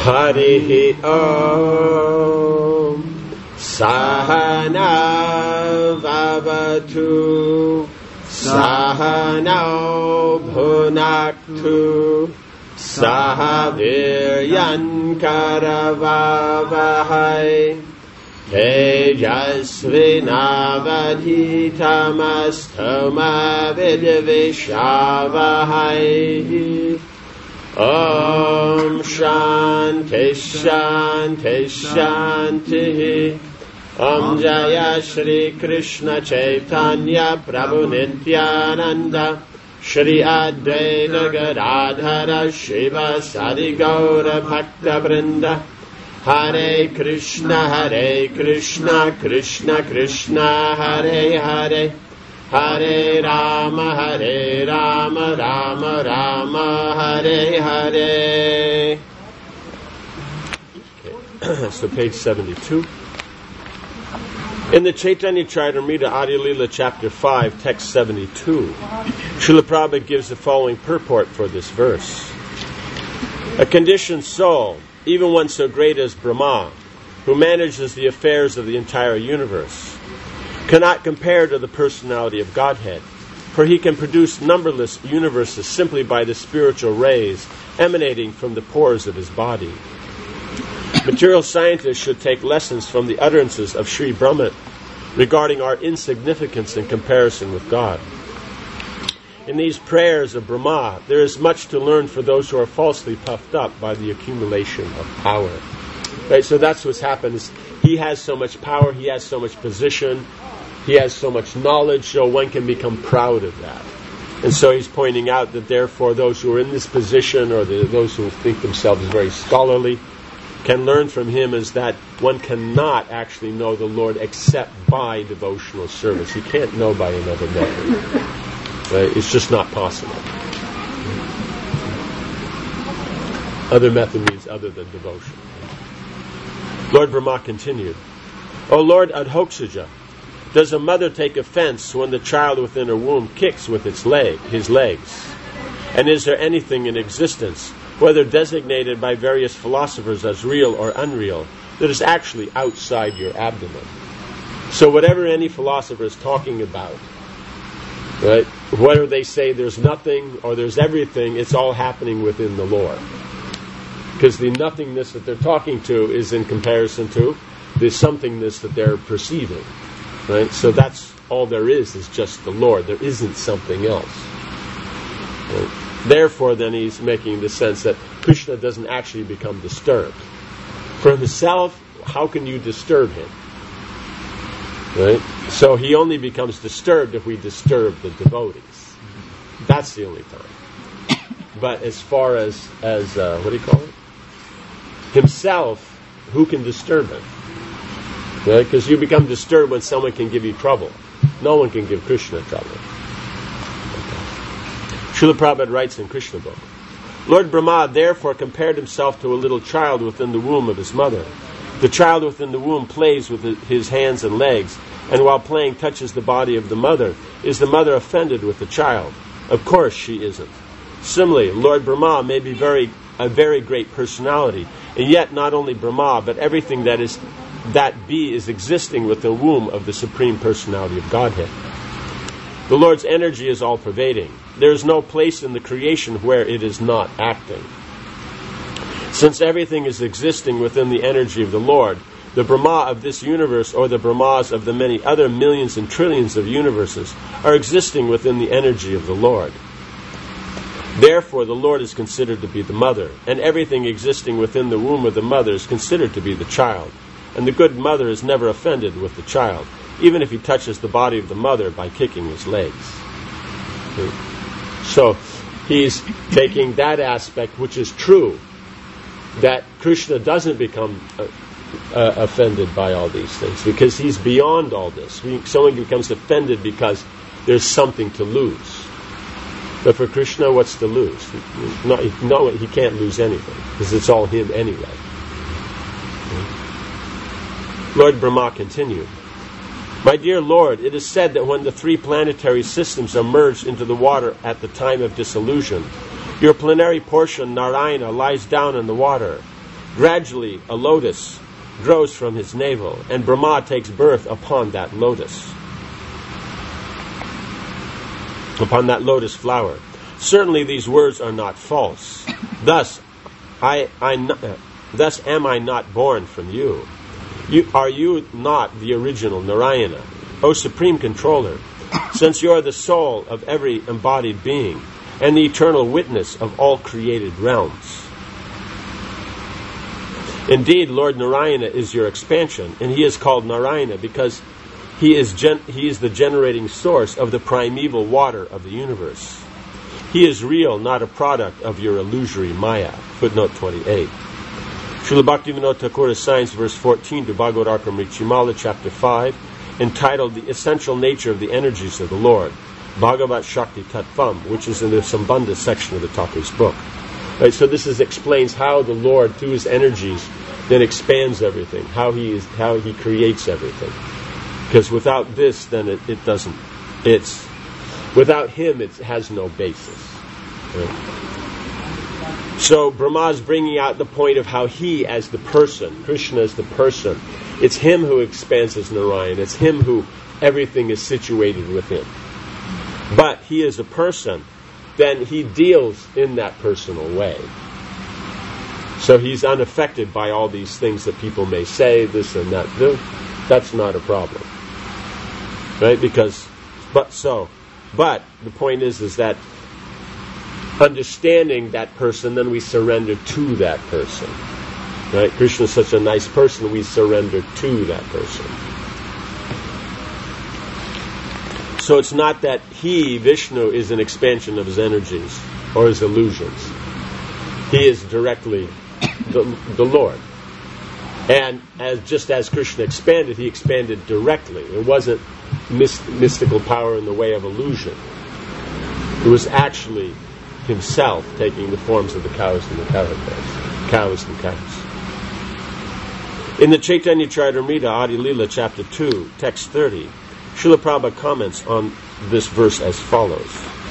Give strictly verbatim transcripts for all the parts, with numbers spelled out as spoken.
Harihi Om Sahana Vavatu Sahana Bhunaktu Sahaviryan Karavavahai Tejasvinavadhitamastoma Vidvishavahai Om Shanti Shanti Shanti Om Jaya Shri Krishna Chaitanya Prabhu Nityananda Shri Advaita Gadadhara Shiva Sadi Gaura Bhakta Vrinda Hare Krishna Hare Krishna Krishna Krishna Hare Hare Hare Rama Hare Rama Rama Rama Hare Hare. Okay. So page seventy-two. In the Chaitanya Charitamrita Adi Lila chapter five, text seventy-two, Srila Prabhupada gives the following purport for this verse. A conditioned soul, even one so great as Brahma, who manages the affairs of the entire universe, cannot compare to the personality of Godhead, for he can produce numberless universes simply by the spiritual rays emanating from the pores of his body. Material scientists should take lessons from the utterances of Sri Brahma regarding our insignificance in comparison with God. In these prayers of Brahma, there is much to learn for those who are falsely puffed up by the accumulation of power. Right, so that's what's happened. Is he has so much power, he has so much position, he has so much knowledge, so one can become proud of that. And so he's pointing out that therefore those who are in this position, or the, those who think themselves very scholarly, can learn from him is that one cannot actually know the Lord except by devotional service. You can't know by another method. Right? It's just not possible. Other method means other than devotion. Lord Brahma continued, O Lord Adhokshaja, does a mother take offense when the child within her womb kicks with its leg, his legs? And is there anything in existence, whether designated by various philosophers as real or unreal, that is actually outside your abdomen? So whatever any philosopher is talking about, right, whether they say there's nothing or there's everything, it's all happening within the Lord. Because the nothingness that they're talking to is in comparison to the somethingness that they're perceiving. Right? So that's all there is, is just the Lord. There isn't something else. Right? Therefore, then he's making the sense that Krishna doesn't actually become disturbed. For himself, how can you disturb him? Right? So he only becomes disturbed if we disturb the devotees. That's the only time. But as far as, as uh, what do you call it? Himself, who can disturb him? Because right? You become disturbed when someone can give you trouble. No one can give Krishna trouble. Okay. Srila Prabhupada writes in Krishna book, Lord Brahma therefore compared himself to a little child within the womb of his mother. The child within the womb plays with his hands and legs, and while playing touches the body of the mother. Is the mother offended with the child? Of course she isn't. Similarly, Lord Brahma may be very a very great personality, and yet not only Brahma, but everything that is that be is existing within the womb of the Supreme Personality of Godhead. The Lord's energy is all-pervading. There is no place in the creation where it is not acting. Since everything is existing within the energy of the Lord, the Brahma of this universe, or the Brahmas of the many other millions and trillions of universes, are existing within the energy of the Lord. Therefore, the Lord is considered to be the mother, and everything existing within the womb of the mother is considered to be the child. And the good mother is never offended with the child, even if he touches the body of the mother by kicking his legs. Okay. So, he's taking that aspect, which is true, that Krishna doesn't become uh, uh, offended by all these things, because he's beyond all this. Someone becomes offended because there's something to lose. But for Krishna, what's to lose? No, no, he can't lose anything, because it's all him anyway. Lord Brahma continued, My dear Lord, it is said that when the three planetary systems are merged into the water at the time of dissolution, your plenary portion, Narayana, lies down in the water. Gradually, a lotus grows from his navel, and Brahma takes birth upon that lotus, upon that lotus flower. Certainly these words are not false. Thus, I, I, uh, thus am I not born from you. You. Are you not the original Narayana, O Supreme Controller, since you are the soul of every embodied being, and the eternal witness of all created realms? Indeed, Lord Narayana is your expansion, and he is called Narayana because he is gen- he is the generating source of the primeval water of the universe. He is real, not a product of your illusory Maya. Footnote twenty-eight. Srila Bhaktivinoda Thakur assigns verse fourteen to Bhagavad-Amritamala, chapter five, entitled The Essential Nature of the Energies of the Lord, Bhagavat Shakti Tattvam, which is in the Sambandha section of the Thakur's book. Right, so this is, explains how the Lord, through his energies, then expands everything, how he is, how he creates everything. Because without this, then it, it doesn't. It's without him, it has no basis. Right? So Brahma is bringing out the point of how he, as the person, Krishna as the person, it's him who expands as Narayana. It's him who everything is situated within. But he is a person. Then he deals in that personal way. So he's unaffected by all these things that people may say, this and that. That's not a problem. Right? Because, but so, but the point is, is that understanding that person, then we surrender to that person. Right? Krishna is such a nice person, we surrender to that person. So it's not that he, Vishnu, is an expansion of his energies or his illusions. He is directly the, the Lord. And as just as Krishna expanded, he expanded directly. It wasn't myst- mystical power in the way of illusion. It was actually himself taking the forms of the cows and the caravans. Cows and cows. In the Chaitanya Charitamrita, Adi Lila, chapter two, text thirty, Srila Prabhupada comments on this verse as follows.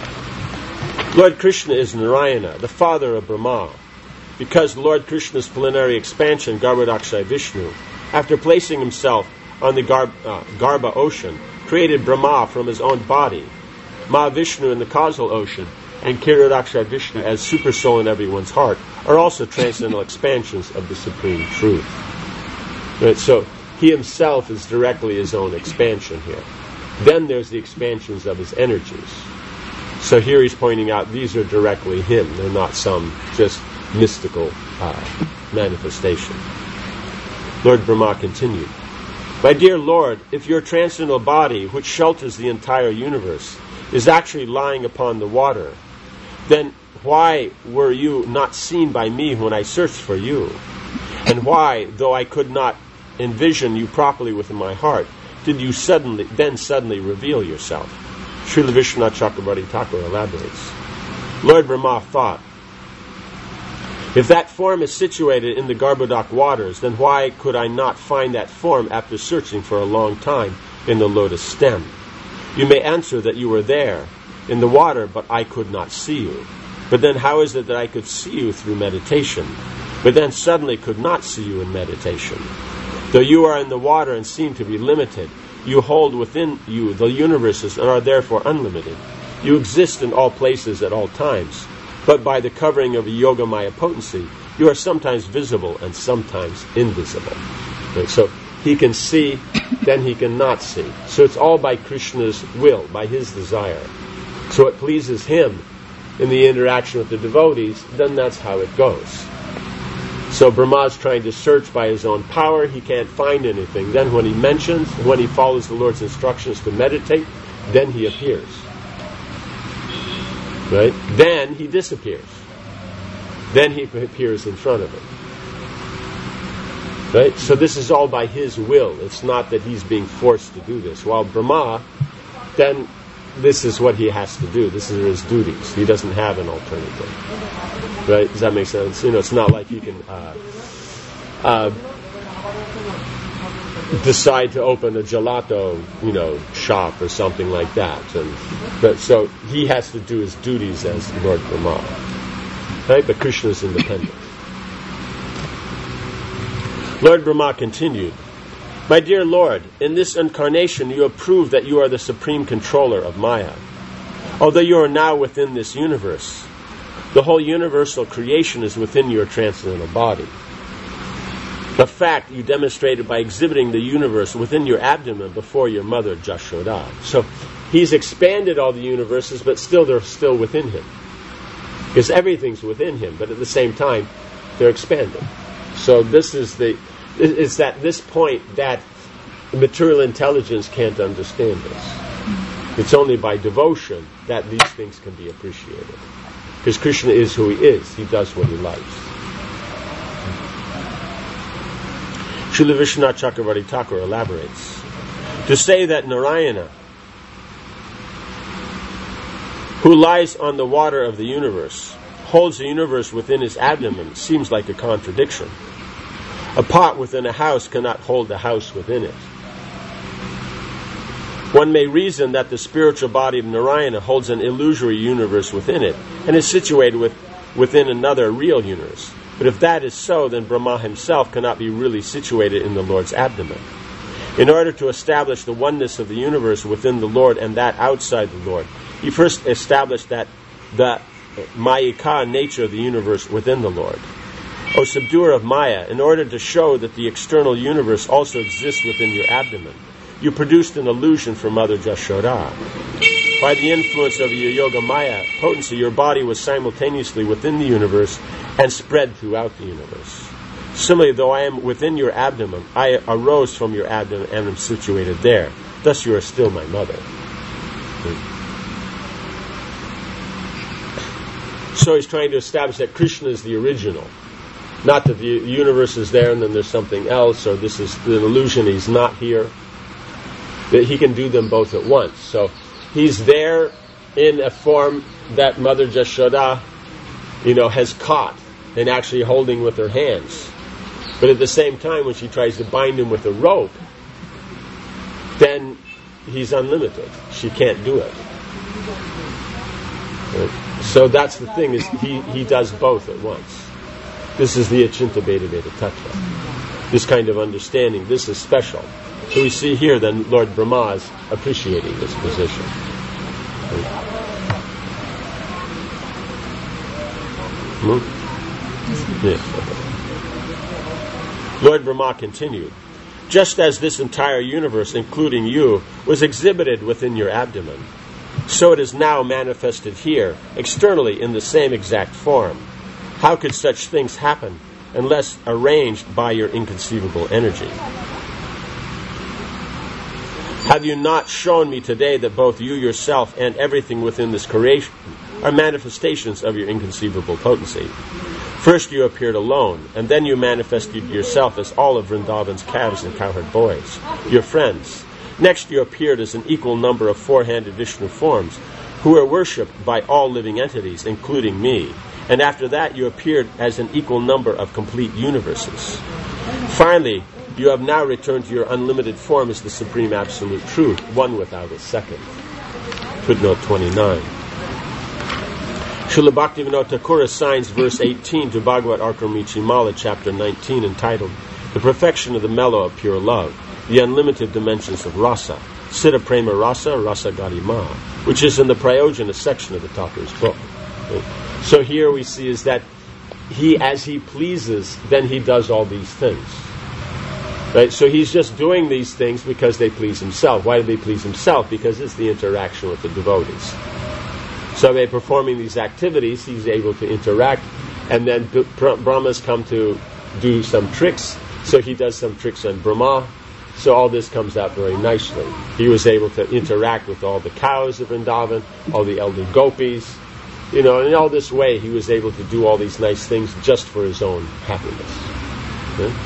Lord Krishna is Narayana, the father of Brahma, because Lord Krishna's plenary expansion, Garbhodakshay Vishnu, after placing himself on the Gar- uh, Garbha ocean, created Brahma from his own body, Mahavishnu in the causal ocean, and Kshirodakshay Vishnu as super soul in everyone's heart, are also transcendental expansions of the Supreme Truth. Right, so he himself is directly his own expansion here. Then there's the expansions of his energies. So here he's pointing out these are directly him. They're not some just mystical uh, manifestation. Lord Brahma continued, My dear Lord, if your transcendental body, which shelters the entire universe, is actually lying upon the water, then why were you not seen by me when I searched for you? And why, though I could not envision you properly within my heart, did you suddenly then suddenly reveal yourself? Srila Vishwanath Chakravarti Thakur elaborates. Lord Brahma thought, if that form is situated in the Garbhodak waters, then why could I not find that form after searching for a long time in the lotus stem? You may answer that you were there in the water, but I could not see you. But then how is it that I could see you through meditation, but then suddenly could not see you in meditation? Though you are in the water and seem to be limited, you hold within you the universes and are therefore unlimited. You exist in all places at all times, but by the covering of a Yogamaya potency, you are sometimes visible and sometimes invisible. Okay, so he can see, then he cannot see. So it's all by Krishna's will, by his desire. So it pleases him in the interaction with the devotees, then that's how it goes. So Brahma's trying to search by his own power, he can't find anything. Then when he mentions, when he follows the Lord's instructions to meditate, then he appears. Right? Then he disappears. Then he appears in front of him. Right? So this is all by his will. It's not that he's being forced to do this. While Brahma, then this is what he has to do. This is his duties. He doesn't have an alternative. Right? Does that make sense? You know, it's not like he can uh, uh, decide to open a gelato, you know, shop or something like that. And but so he has to do his duties as Lord Brahma. Right? But Krishna is independent. Lord Brahma continued, "My dear Lord, in this incarnation you have proved that you are the supreme controller of Maya. Although you are now within this universe, the whole universal creation is within your transcendental body. The fact you demonstrated by exhibiting the universe within your abdomen before your mother Jashoda." So he's expanded all the universes, but still they're still within him. Because everything's within him, but at the same time, they're expanded. So this is the, it's at this point that material intelligence can't understand this. It's only by devotion that these things can be appreciated. Because Krishna is who he is. He does what he likes. Srila Vishwanath Chakravarti Thakur elaborates. To say that Narayana, who lies on the water of the universe, holds the universe within his abdomen seems like a contradiction. A pot within a house cannot hold the house within it. One may reason that the spiritual body of Narayana holds an illusory universe within it and is situated with, within another real universe. But if that is so, then Brahma himself cannot be really situated in the Lord's abdomen. In order to establish the oneness of the universe within the Lord and that outside the Lord, he first established that the Mayika nature of the universe within the Lord. O subduer of Maya, in order to show that the external universe also exists within your abdomen, you produced an illusion for Mother Jashoda. By the influence of your Yoga Maya potency, your body was simultaneously within the universe and spread throughout the universe. Similarly, though I am within your abdomen, I arose from your abdomen and am situated there. Thus you are still my mother. So he's trying to establish that Krishna is the original. Not that the universe is there and then there's something else, or this is an illusion, he's not here. That he can do them both at once. So he's there in a form that Mother Jashoda, you know, has caught and actually holding with her hands. But at the same time, when she tries to bind him with a rope, then he's unlimited. She can't do it. Right? So that's the thing, is he, he does both at once. This is the Achinta Bheda Bheda Tattva. This kind of understanding, this is special. So we see here then Lord Brahma is appreciating this position. Hmm? Yes. Lord Brahma continued, just as this entire universe, including you, was exhibited within your abdomen, so it is now manifested here, externally in the same exact form. How could such things happen unless arranged by your inconceivable energy? Have you not shown me today that both you yourself and everything within this creation are manifestations of your inconceivable potency? First you appeared alone, and then you manifested yourself as all of Vrindavan's calves and cowherd boys, your friends. Next you appeared as an equal number of four-handed Vishnu forms, who are worshipped by all living entities, including me. And after that you appeared as an equal number of complete universes. Finally, you have now returned to your unlimited form as the Supreme Absolute Truth, one without a second. Footnote twenty-nine. Srila Bhaktivinoda Thakur assigns verse eighteen to Bhagavad Arkamrichi Mala, chapter nineteen, entitled The Perfection of the Mellow of Pure Love, the Unlimited Dimensions of Rasa, Siddha Prema Rasa, Rasa Garima, which is in the Prayojana section of the Thakur's book. So here we see is that he, as he pleases, then he does all these things. Right? So he's just doing these things because they please himself. Why do they please himself? Because it's the interaction with the devotees. So by performing these activities, he's able to interact, and then Brahma's come to do some tricks, so he does some tricks on Brahma. So all this comes out very nicely. He was able to interact with all the cows of Vrindavan, all the elder gopis, you know, and in all this way he was able to do all these nice things just for his own happiness. Okay?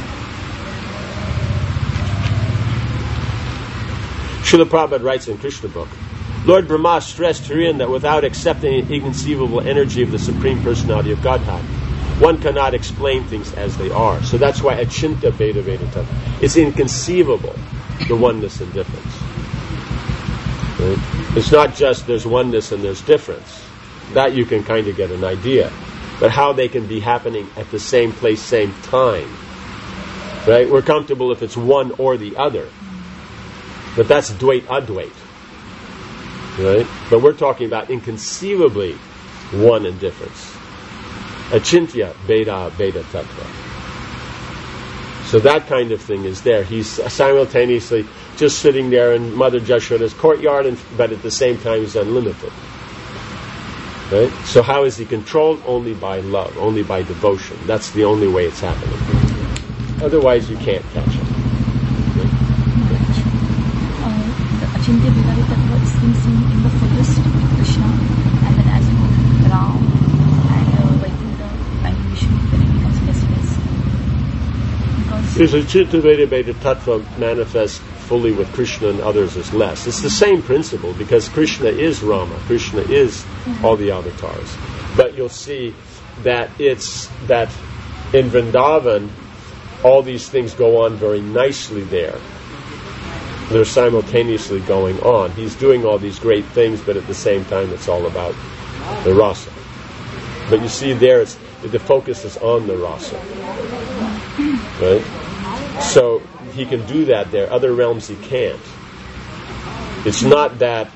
Srila Prabhupada writes in Krishna book, Lord Brahma stressed herein that without accepting the inconceivable energy of the Supreme Personality of Godhead, one cannot explain things as they are. So that's why Achinta Bheda Bheda Tattva. It's inconceivable, the oneness and difference. Right? It's not just there's oneness and there's difference. That you can kind of get an idea. But how they can be happening at the same place, same time, Right? We're comfortable if it's one or the other. But that's Dvait Advait. Right? But we're talking about inconceivably one and difference. Achintya Beda Beda Tattva. So that kind of thing is there. He's simultaneously just sitting there in Mother Jashoda's courtyard, and, but at the same time he's unlimited. Right? So how is he controlled? Only by love, only by devotion. That's the only way it's happening. Otherwise you can't catch him. Right? Uh, the Achintya Beda Tattva is being seen in the fullest with Krishna, and then as you know, Ram and uh, Vaikuntha and Vishnu, when it becomes less less. Because Achintya Beda Beda Tattva manifests fully with Krishna and others as less. It's the same principle, because Krishna is Rama, Krishna is mm-hmm. all the avatars. But you'll see that it's that in Vrindavan, all these things go on very nicely there. They're simultaneously going on. He's doing all these great things, but at the same time it's all about the rasa. But you see there, it's, the focus is on the rasa. Right? So he can do that there. Other realms he can't. It's not that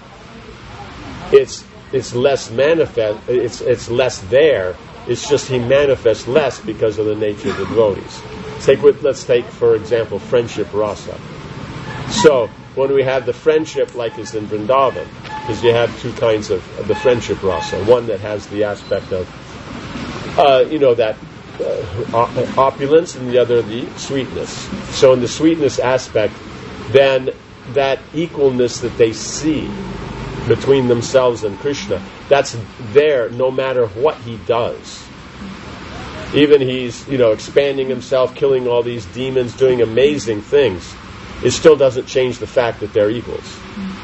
it's it's less manifest. It's it's less there. It's just he manifests less because of the nature of the devotees. Take with, let's take for example friendship rasa. So when we have the friendship, like is in Vrindavan, because you have two kinds of, of the friendship rasa. One that has the aspect of uh, you know that. Uh, opulence, and the other the sweetness. So in the sweetness aspect, then that equalness that they see between themselves and Krishna, that's there no matter what he does. Even he's, you know, expanding himself, killing all these demons, doing amazing things, it still doesn't change the fact that they're equals.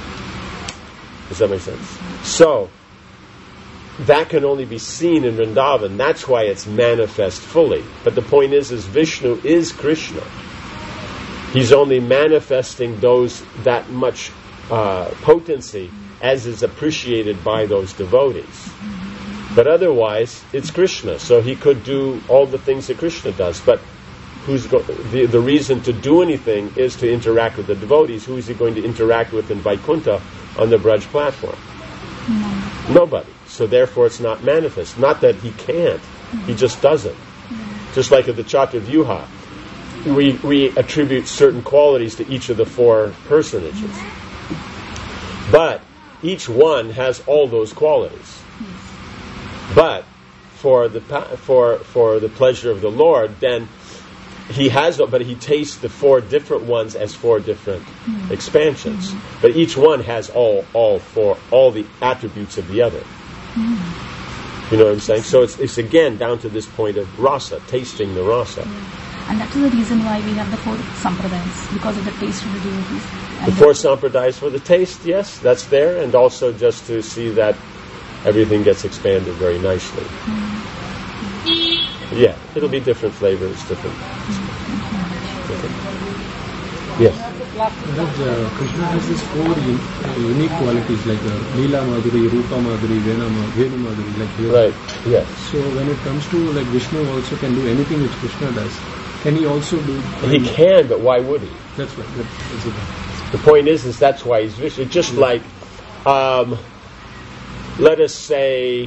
Does that make sense? So that can only be seen in Vrindavan. That's why it's manifest fully. But the point is, is Vishnu is Krishna. He's only manifesting those that much uh, potency as is appreciated by those devotees. But otherwise, it's Krishna. So he could do all the things that Krishna does. But who's go- the, the reason to do anything is to interact with the devotees. Who is he going to interact with in Vaikuntha on the Braj platform? No. Nobody. So therefore it's not manifest. Not that he can't. Mm-hmm. He just doesn't. Mm-hmm. Just like at the Chaturyuha, we we attribute certain qualities to each of the four personages. Mm-hmm. But each one has all those qualities. Mm-hmm. But for the for for the pleasure of the Lord, then he has, but he tastes the four different ones as four different mm-hmm. expansions. Mm-hmm. But each one has all all four all the attributes of the other. Mm. You know what I'm saying? So it's it's again down to this point of rasa, tasting the rasa. Yeah. And that is the reason why we have the four sampradayas, because of the taste of the devotees. The four sampradayas for the taste, yes, that's there, and also just to see that everything gets expanded very nicely. Mm. Yeah, it'll be different flavors, different. Mm. Okay. Yes. But, uh, Krishna has these four un- uh, unique qualities like uh, Leela Madhuri, Rupa Madhuri, Vena Ma- Venu Madhuri, like here. Right, yes. So when it comes to like Vishnu also can do anything which Krishna does. Can he also do... He can, but why would he? That's right. That, that's it. The point is, is that's why he's Vishnu. Just yeah. like, um, let us say,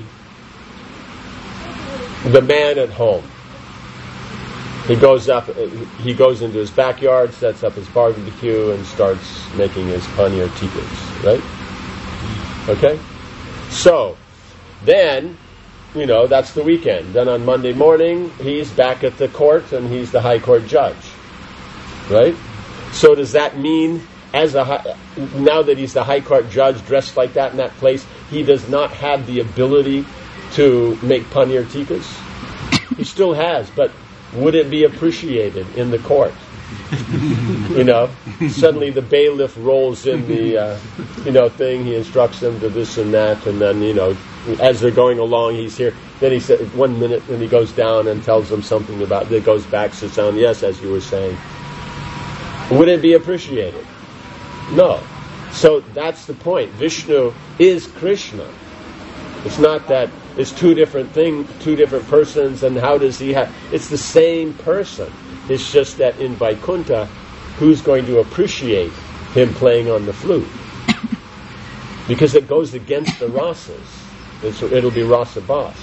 the man at home. He goes up. He goes into his backyard, sets up his barbecue, and starts making his paneer tikkas. Right? Okay. So then, you know, that's the weekend. Then on Monday morning, he's back at the court, and he's the high court judge. Right? So does that mean, as a high, now that he's the high court judge, dressed like that in that place, he does not have the ability to make paneer tikkas? He still has, but would it be appreciated in the court? You know, suddenly the bailiff rolls in the, uh, you know, thing. He instructs them to this and that, and then, you know, as they're going along, he's here. Then he said one minute, and he goes down and tells them something about. It goes back, sits down. Yes, as you were saying, would it be appreciated? No. So that's the point. Vishnu is Krishna. It's not that it's two different things, two different persons, and how does he have... It's the same person. It's just that in Vaikuntha, who's going to appreciate him playing on the flute? Because it goes against the rasas. It's, it'll be rasa bas.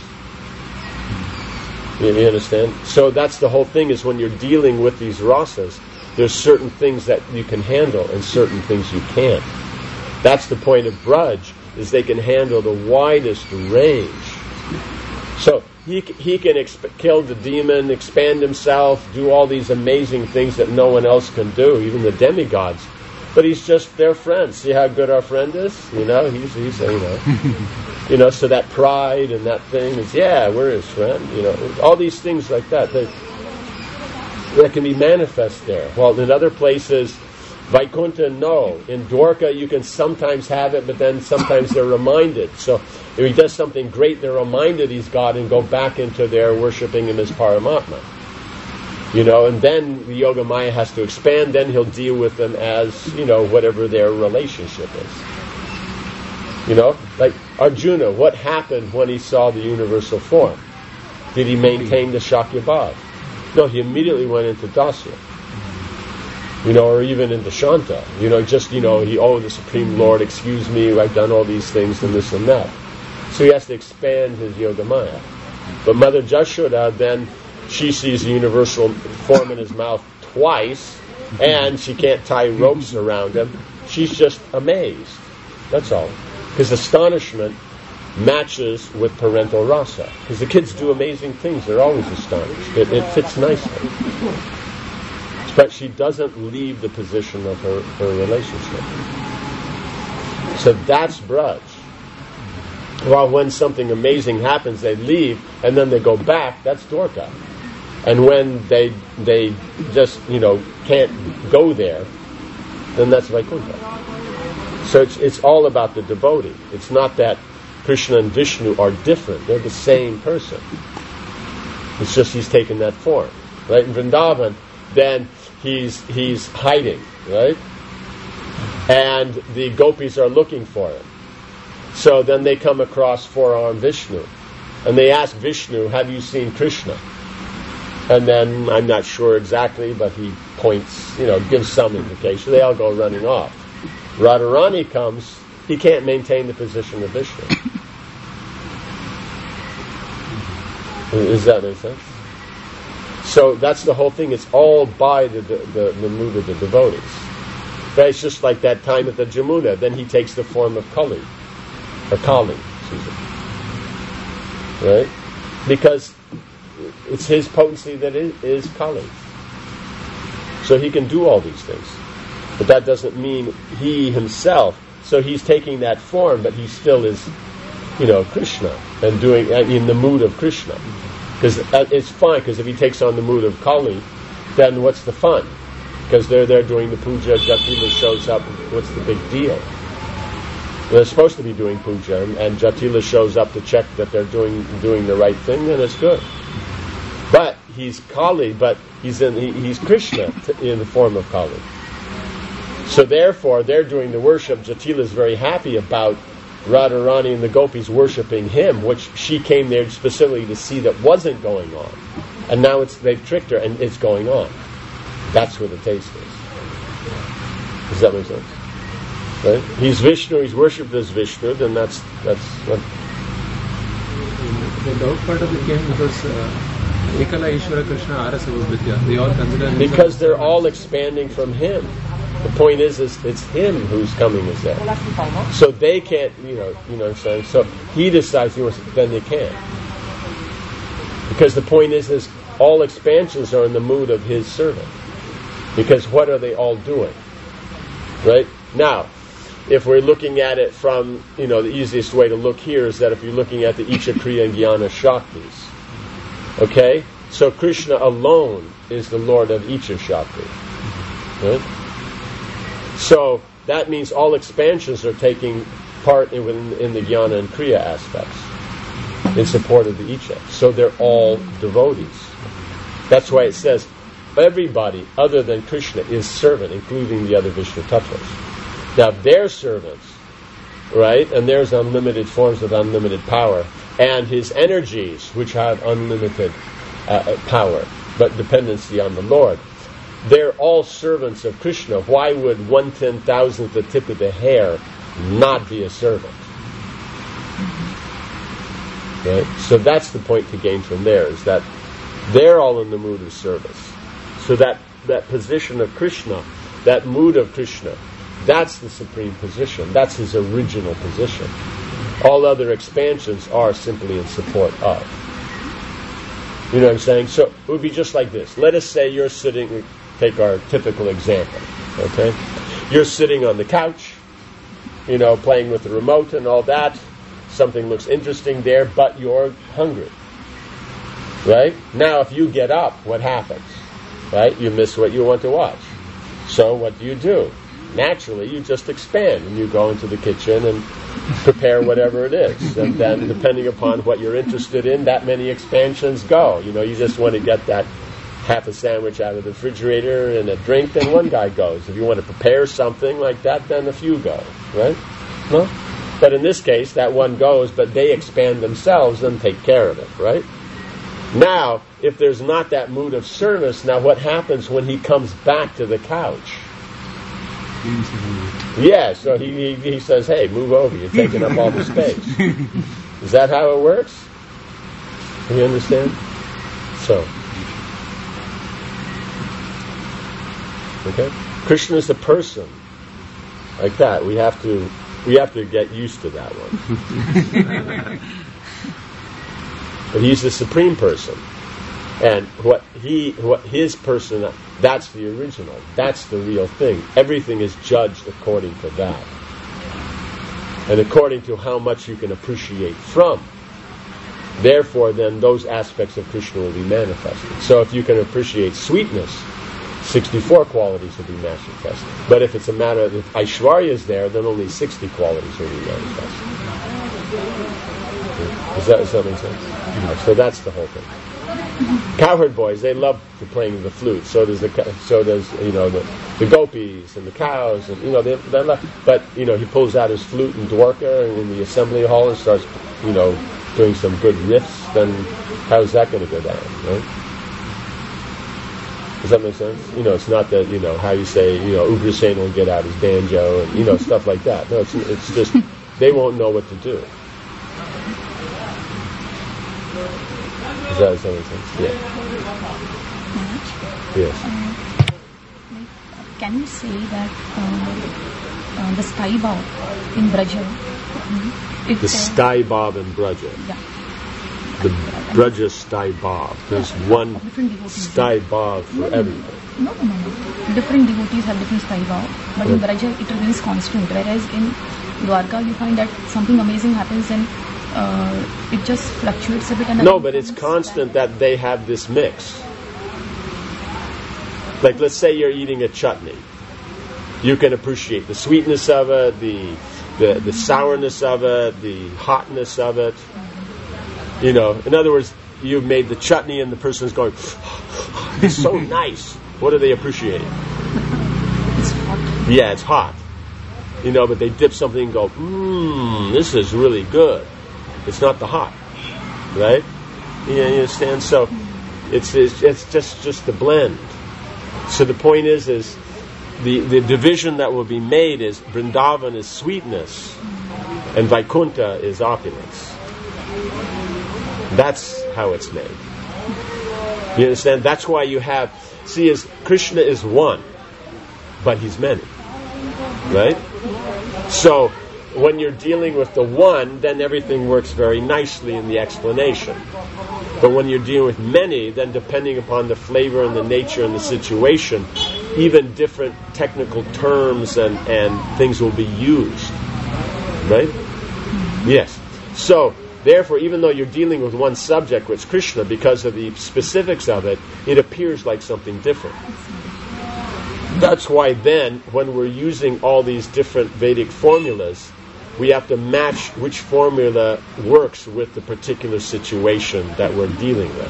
You, you understand? So that's the whole thing, is when you're dealing with these rasas, there's certain things that you can handle and certain things you can't. That's the point of Braj, is they can handle the widest range. So he he can exp- kill the demon, expand himself, do all these amazing things that no one else can do, even the demigods. But he's just their friend. See how good our friend is? You know, he's he's you know, you know. So that pride and that thing is, yeah, we're his friend. You know, all these things like that that that can be manifest there. Well, in other places, Vaikuntha, no. In Dwarka, you can sometimes have it, but then sometimes they're reminded. So if he does something great, they're reminded he's God and go back into their worshipping him as Paramatma. You know, and then the Yoga Maya has to expand, then he'll deal with them as, you know, whatever their relationship is. You know, like Arjuna, what happened when he saw the universal form? Did he maintain the Shakyabhav? No, he immediately went into Dasya. You know, or even into Shanta. You know, just, you know, he, oh, the Supreme Lord, excuse me, I've done all these things and this and that. So he has to expand his Yoga Maya. But Mother Jashoda, then, she sees the universal form in his mouth twice, and she can't tie ropes around him. She's just amazed. That's all. Because astonishment matches with parental rasa. Because the kids do amazing things. They're always astonished. It, it fits nicely. But she doesn't leave the position of her, her relationship. So that's Braj. While when something amazing happens, they leave, and then they go back, that's Dwarka. And when they they just, you know, can't go there, then that's Vaikuntha. So it's it's all about the devotee. It's not that Krishna and Vishnu are different. They're the same person. It's just he's taken that form. Right? In Vrindavan, then he's he's hiding, right? And the gopis are looking for him. So then they come across four-armed Vishnu. And they ask Vishnu, have you seen Krishna? And then, I'm not sure exactly, but he points, you know, gives some indication. They all go running off. Radharani comes, he can't maintain the position of Vishnu. Does that make sense? So that's the whole thing. It's all by the the, the, the mood of the devotees. But it's just like that time at the Jamuna. Then he takes the form of Kali. Or Kali, excuse me. Right? Because it's his potency that is, is Kali. So he can do all these things. But that doesn't mean he himself. So he's taking that form, but he still is, you know, Krishna. And doing, in the mood of Krishna. Because it's fine, because if he takes on the mood of Kali, then what's the fun? Because they're there doing the puja, Jatila shows up, what's the big deal? Well, they're supposed to be doing puja, and, and Jatila shows up to check that they're doing doing the right thing, then it's good. But he's Kali, but he's in he, he's Krishna t- in the form of Kali. So therefore, they're doing the worship. Jatila is very happy about Radharani and the gopis worshipping him, which she came there specifically to see that wasn't going on. And now it's they've tricked her, and it's going on. That's where the taste is. Does that make sense? Right? He's Vishnu, he's worshipped as Vishnu, then that's that's what. The doubt part of it came because uh, Ekala Ishvara Krishna Arasa Vidya. They all consider him because they're all expanding from him. The point is, is it's him who's coming as that. So they can't, you know, you know what I'm saying? So he decides he wants to, then they can't. Because the point is, is all expansions are in the mood of his servant. Because what are they all doing? Right? Now, if we're looking at it from, you know, the easiest way to look here is that if you're looking at the Icha, Kriya, and Jnana Shaktis. Okay? So Krishna alone is the Lord of Icha Shakti. Right? So that means all expansions are taking part in, in the Jnana and Kriya aspects in support of the Icha. So they're all devotees. That's why it says everybody other than Krishna is servant, including the other Vishnu Tattvas. Now they're servants, right? And there's unlimited forms of unlimited power. And his energies, which have unlimited uh, power. but dependency on the Lord. They're all servants of Krishna. Why would one ten thousandth the tip of the hair not be a servant? Right? So that's the point to gain from there, is that they're all in the mood of service. So that, that position of Krishna, that mood of Krishna, that's the supreme position. That's his original position. All other expansions are simply in support of. You know what I'm saying? So it would be just like this. Let us say you're sitting, take our typical example, okay? You're sitting on the couch, you know, playing with the remote and all that. Something looks interesting there, but you're hungry. Right? Now, if you get up, what happens? Right? You miss what you want to watch. So what do you do? Naturally, you just expand and you go into the kitchen and prepare whatever it is. And then, depending upon what you're interested in, that many expansions go. You know, you just want to get that half a sandwich out of the refrigerator and a drink, then one guy goes. If you want to prepare something like that, then a few go. Right? No? But in this case, that one goes, but they expand themselves and take care of it. Right? Now, if there's not that mood of service, now what happens when he comes back to the couch? Yeah, so he, he he says, hey, move over, you're taking up all the space. Is that how it works? You understand? So, okay? Krishna is a person. Like that. We have to we have to get used to that one. But he's the supreme person. And what he, what his person, that's the original. That's the real thing. Everything is judged according to that. And according to how much you can appreciate from. Therefore, then, those aspects of Krishna will be manifested. So if you can appreciate sweetness, sixty-four qualities will be manifested. But if it's a matter of, if Aishwarya is there, then only sixty qualities will be manifested. Does that, does that make sense? Mm-hmm. So that's the whole thing. Cowherd boys, they love to playing the flute. So does the so does you know the, the gopis and the cows, and you know they, they love. But you know he pulls out his flute in Dwarka and in the assembly hall and starts you know doing some good riffs. Then how's that going to go down? Right? Does that make sense? You know, it's not that you know how you say you know Ugrasena will get out his banjo and you know stuff like that. No, it's it's just they won't know what to do. Does that, does that make sense? Yeah. Yes. Uh, like, can you say that uh, uh, the sky bob in Braja? Mm-hmm, the uh, sky bob in Braja. Yeah. The Braja sky bob. There's yeah, one sky bob for no, everything. No, no, no, no. Different devotees have different sky bob, but in Braja it remains constant. Whereas in Dwarka you find that something amazing happens and uh, it just fluctuates a bit. And no, but it's constant that they have this mix. Like let's say you're eating a chutney. You can appreciate the sweetness of it, the the, the sourness of it, the hotness of it. You know, in other words, you've made the chutney and the person's going, it's so nice. What are they appreciating? It's hot. Yeah, it's hot. You know, but they dip something and go, mmm, this is really good. It's not the hot, right? You, know, you understand? So it's, it's it's just just the blend. So the point is, is the the division that will be made is Vrindavan is sweetness, and Vaikuntha is opulence. That's how it's made. You understand? That's why you have. See, as Krishna is one, but he's many, right? So when you're dealing with the one, then everything works very nicely in the explanation. But when you're dealing with many, then depending upon the flavor and the nature and the situation, even different technical terms and, and things will be used. Right? Yes. So, therefore, even though you're dealing with one subject, which is Krishna, because of the specifics of it, it appears like something different. That's why then, when we're using all these different Vedic formulas, we have to match which formula works with the particular situation that we're dealing with.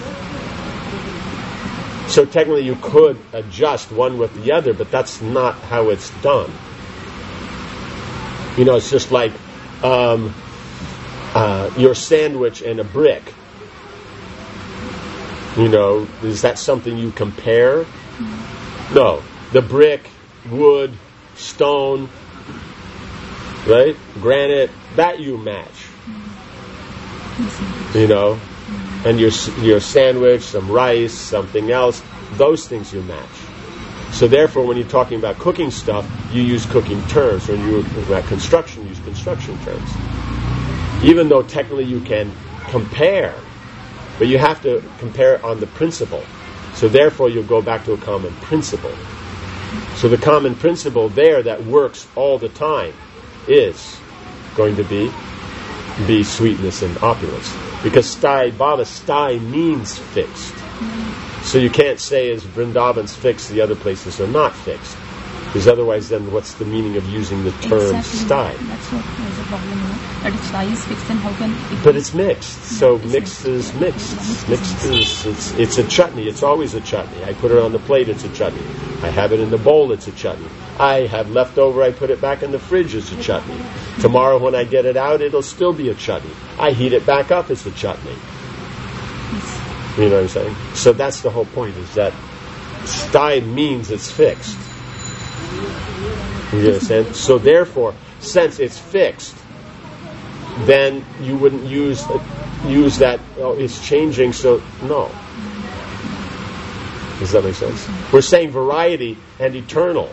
So technically you could adjust one with the other, but that's not how it's done. You know, it's just like um, uh, your sandwich and a brick. You know, is that something you compare? No. The brick, wood, stone, right? Granite, that you match. You know, and your your sandwich, some rice, something else, those things you match. So therefore, when you're talking about cooking stuff, you use cooking terms. When you're about construction, you use construction terms. Even though technically you can compare, but you have to compare on the principle. So therefore, you'll go back to a common principle. So the common principle there that works all the time is going to be be sweetness and opulence. Because sthai bhava, sthai means fixed. So you can't say as Vrindavan's fixed, the other places are not fixed. Because otherwise then what's the meaning of using the term exactly. sthai? That's what is the problem, you know. That if sthai is fixed, then how can it But be? it's mixed. So Yeah, it's mixed is Yeah, mixed. mixed is Mixed is, it's, it's a chutney. It's always a chutney. I put it on the plate, it's a chutney. I have it in the bowl, it's a chutney. I have leftover, I put it back in the fridge, it's a chutney. Tomorrow when I get it out, it'll still be a chutney. I heat it back up, it's a chutney. Yes. You know what I'm saying? So that's the whole point, is that sthai means it's fixed. You understand? So therefore, since it's fixed, then you wouldn't use uh, use that, oh, it's changing, so no. Does that make sense? We're saying variety and eternal.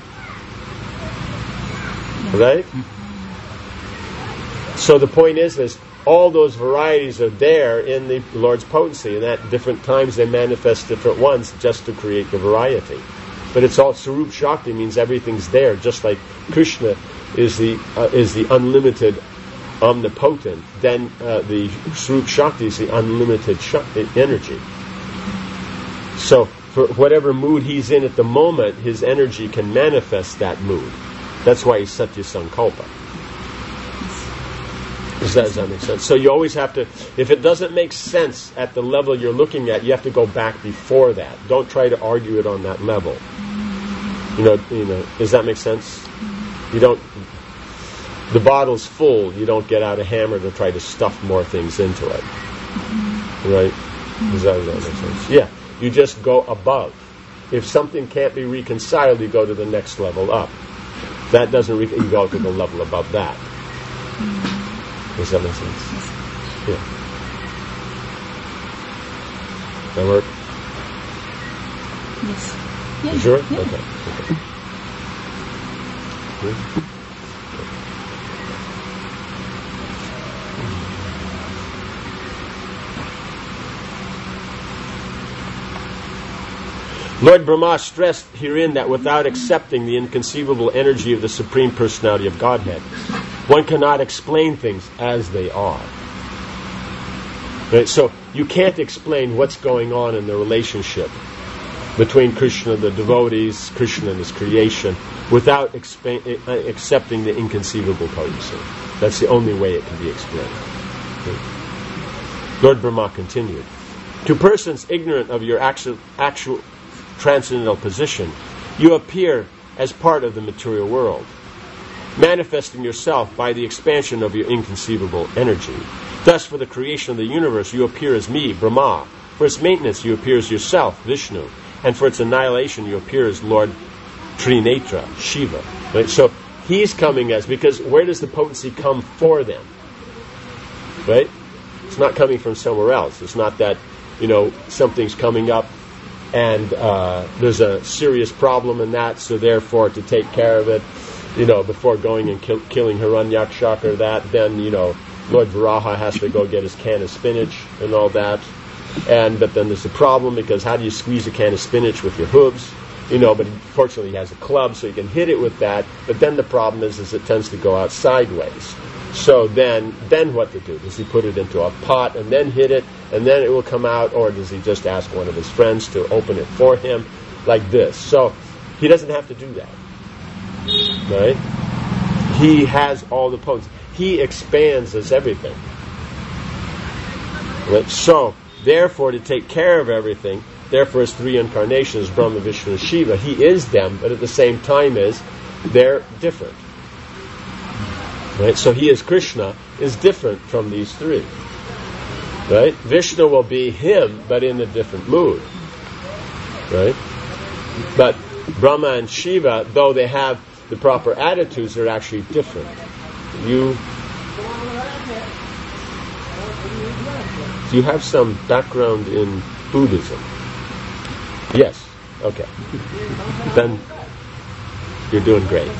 Right? So the point is, is all those varieties are there in the Lord's potency, and at different times they manifest different ones just to create the variety. But it's all Sarup Shakti, means everything's there, just like Krishna is the uh, is the unlimited omnipotent, then uh, the Sarup Shakti is the unlimited Shakti energy. So for whatever mood he's in at the moment, his energy can manifest that mood. That's why he's Satya Sankalpa. Does that, does that make sense? So you always have to, if it doesn't make sense at the level you're looking at, you have to go back before that. Don't try to argue it on that level. You know, you know. Does that make sense? You don't. The bottle's full. You don't get out a hammer to try to stuff more things into it. Right? Does that, does that make sense? Yeah. You just go above. If something can't be reconciled, you go to the next level up. That doesn't. Re- you go to the level above that. Does that make sense? Yeah. Does that work? Yes. Yeah, You sure? yeah. Okay. Okay. Good. Lord Brahma stressed herein that without accepting the inconceivable energy of the Supreme Personality of Godhead, one cannot explain things as they are. Right? So you can't explain what's going on in the relationship between Krishna, the devotees, Krishna and his creation, without expa- accepting the inconceivable potency. That's the only way it can be explained. Okay. Lord Brahma continued, to persons ignorant of your actual, actual transcendental position, you appear as part of the material world, manifesting yourself by the expansion of your inconceivable energy. Thus, for the creation of the universe, you appear as me, Brahma. For its maintenance, you appear as yourself, Vishnu. And for its annihilation, you appear as Lord Trinetra, Shiva. Right? So he's coming as, because where does the potency come for them? Right? It's not coming from somewhere else. It's not that, you know, something's coming up and uh, there's a serious problem in that, so therefore to take care of it, you know, before going and kill, killing Hiranyakshak or that, then, you know, Lord Varaha has to go get his can of spinach and all that. And but then there's a problem, because how do you squeeze a can of spinach with your hooves? You know, but fortunately he has a club so he can hit it with that. But then the problem is, is it tends to go out sideways. So then, then what to do? Does he put it into a pot and then hit it, and then it will come out, or does he just ask one of his friends to open it for him, like this? So he doesn't have to do that, right? He has all the potency. He expands as everything. Right? So, therefore, to take care of everything, therefore his three incarnations, Brahma, Vishnu, and Shiva, he is them, but at the same time is, they're different. Right? So he is Krishna, is different from these three. Right? Vishnu will be him, but in a different mood. Right? But Brahma and Shiva, though they have the proper attitudes, are actually different. You you have some background in Buddhism. Yes. Okay. Then you're doing great.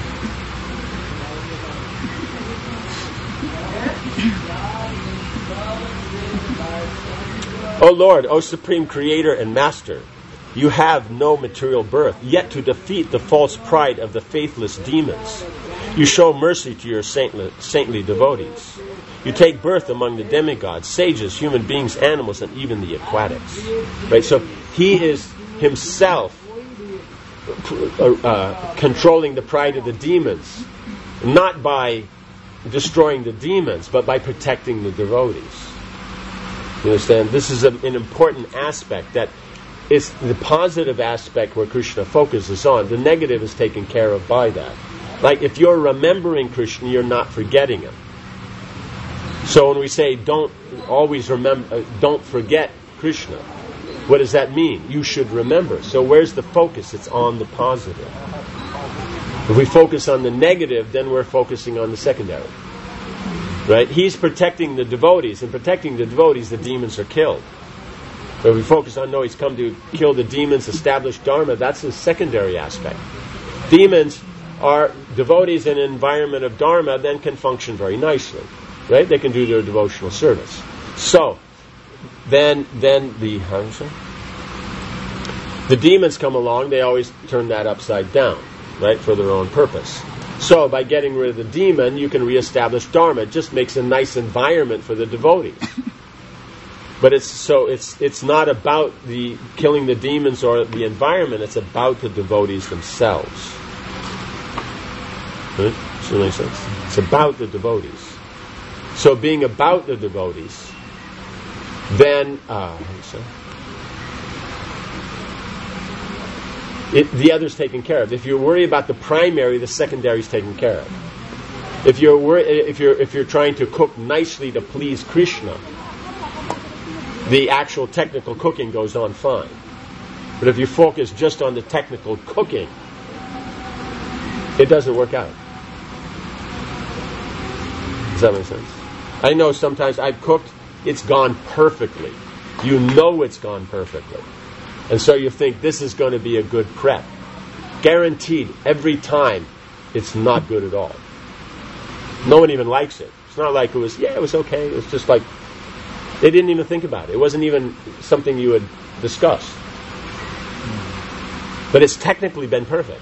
O Lord, O Supreme Creator and Master, you have no material birth, yet to defeat the false pride of the faithless demons, you show mercy to your saintly, saintly devotees. You take birth among the demigods, sages, human beings, animals, and even the aquatics. Right? So he is himself uh, uh, controlling the pride of the demons, not by destroying the demons, but by protecting the devotees. You understand? This is a, an important aspect, that it's the positive aspect where Krishna focuses on. The negative is taken care of by that. Like if you're remembering Krishna, you're not forgetting him. So when we say don't always remember, uh, don't forget Krishna, what does that mean? You should remember. So where's the focus? It's on the positive. If we focus on the negative, then we're focusing on the secondary. Right? He's protecting the devotees, and protecting the devotees, the demons are killed. So if we focus on, no, he's come to kill the demons, establish Dharma, that's the secondary aspect. Demons are devotees in an environment of Dharma, then can function very nicely. Right? They can do their devotional service. So, then then the how do you say? The demons come along, they always turn that upside down, right, for their own purpose. So by getting rid of the demon, you can reestablish Dharma. It just makes a nice environment for the devotees. But it's so it's it's not about the killing the demons or the environment. It's about the devotees themselves. Right? Does that make sense? It's about the devotees. So being about the devotees, then uh, how do you say? It, the other's taken care of. If you worry about the primary, the secondary is taken care of. If you're wor- if you're if you're trying to cook nicely to please Krishna, the actual technical cooking goes on fine. But if you focus just on the technical cooking, it doesn't work out. Does that make sense? I know sometimes I've cooked, it's gone perfectly. You know it's gone perfectly. And so you think this is going to be a good prep. Guaranteed, every time, it's not good at all. No one even likes it. It's not like it was, yeah, it was okay. It was just like, they didn't even think about it. It wasn't even something you had discussed. But it's technically been perfect.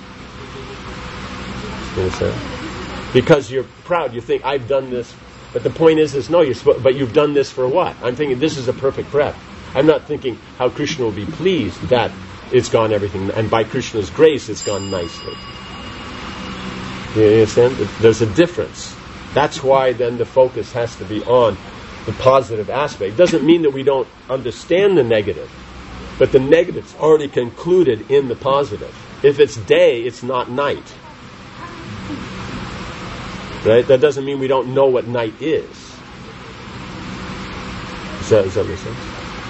You understand? Because you're proud. You think, I've done this. But the point is, is no, you're sp- but you've done this for what? I'm thinking this is a perfect prep. I'm not thinking how Krishna will be pleased that it's gone everything, and by Krishna's grace it's gone nicely. You understand? There's a difference. That's why then the focus has to be on the positive aspect. It doesn't mean that we don't understand the negative, but the negative's already concluded in the positive. If it's day, it's not night. Right? That doesn't mean we don't know what night is. Does that, does that make sense?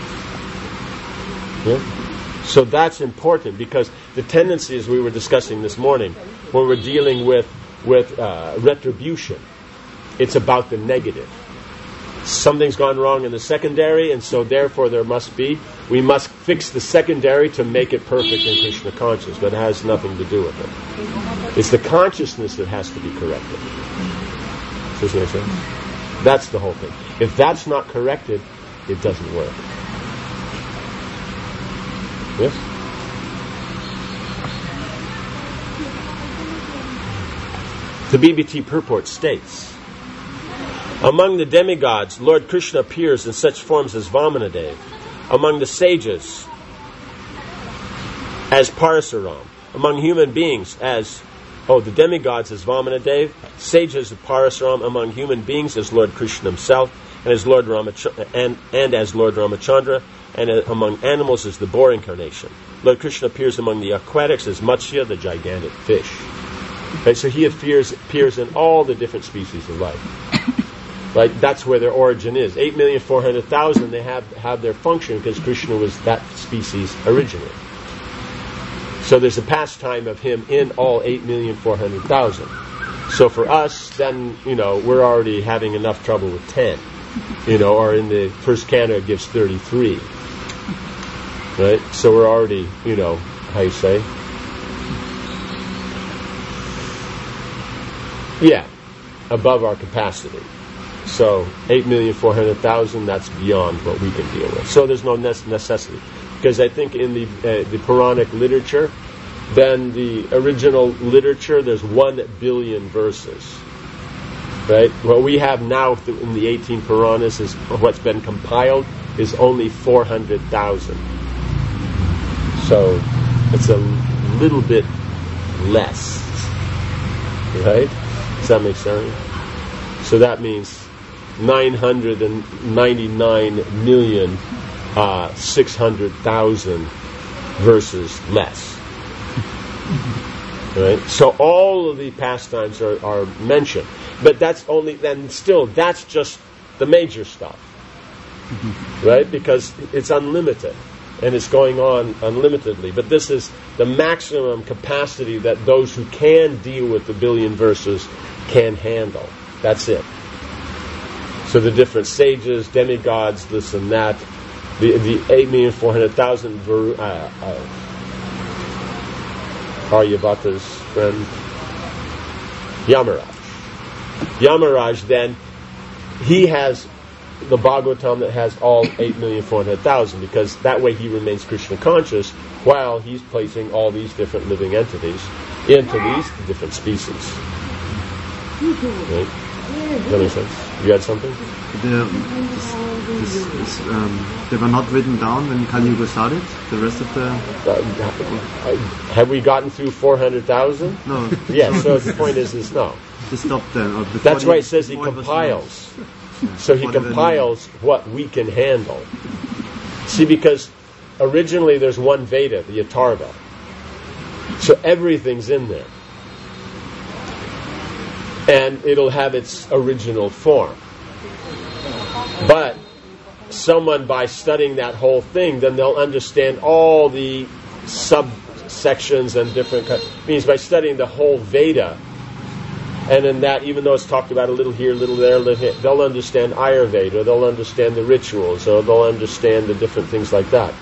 Yeah? So that's important, because the tendency, as we were discussing this morning, when we're dealing with with uh, retribution, it's about the negative. Something's gone wrong in the secondary, and so therefore there must be, we must fix the secondary to make it perfect in Krishna consciousness, but it has nothing to do with it. It's the consciousness that has to be corrected. Does that make sense? That's the whole thing. If that's not corrected, it doesn't work. Yes? The B B T purport states, among the demigods, Lord Krishna appears in such forms as Vamanadev. Among the sages, as Parasuram. Among human beings, as, oh, the demigods as Vamanadev, sages as Parasuram. Among human beings, as Lord Krishna himself, and as Lord Ramach- and, and as Lord Ramachandra, and among animals as the boar incarnation. Lord Krishna appears among the aquatics as Matsya, the gigantic fish. Okay, so he appears, appears in all the different species of life. Right? That's where their origin is. Eight million four hundred thousand. They have have their function because Krishna was that species originally. So there's a pastime of him in all eight million four hundred thousand. So for us, then, you know, we're already having enough trouble with ten. You know, or in the first canto it gives thirty-three. Right? So we're already, you know, how you say? Yeah, above our capacity. So eight million four hundred thousand, that's beyond what we can deal with. So there's no necessity. Because I think in the uh, the Puranic literature, then the original literature, there's one billion verses. Right? What we have now in the eighteen Puranas is what's been compiled is only four hundred thousand. So it's a little bit less. Right? Does that make sense? So that means nine hundred ninety-nine million uh, six hundred thousand verses less. Right? So all of the pastimes are, are mentioned. But that's only, then still, that's just the major stuff. Right? Because it's unlimited. And it's going on unlimitedly. But this is the maximum capacity that those who can deal with the billion verses can handle. That's it. So the different sages, demigods, this and that, the the eight million four hundred thousand ver, uh, uh, Aryabhata's friend Yamaraj. Yamaraj then, he has the Bhagavatam that has all eight million four hundred thousand, because that way he remains Krishna conscious while he's placing all these different living entities into these different species. Right? Does that make sense? You had something? The, this, this, this, um, they were not written down when Kali Yuga started? The rest of the... Uh, have we gotten through four hundred thousand? No. Yeah, so the point is, is no. They stopped then. Or That's why it says he compiles. Yeah. So he compiles what we can handle. See, because originally there's one Veda, the Atharva. So everything's in there. And it'll have its original form. But someone, by studying that whole thing, then they'll understand all the subsections and different kinds. Means by studying the whole Veda, and in that, even though it's talked about a little here, a little there, a little here, they'll understand Ayurveda, they'll understand the rituals, or they'll understand the different things like that.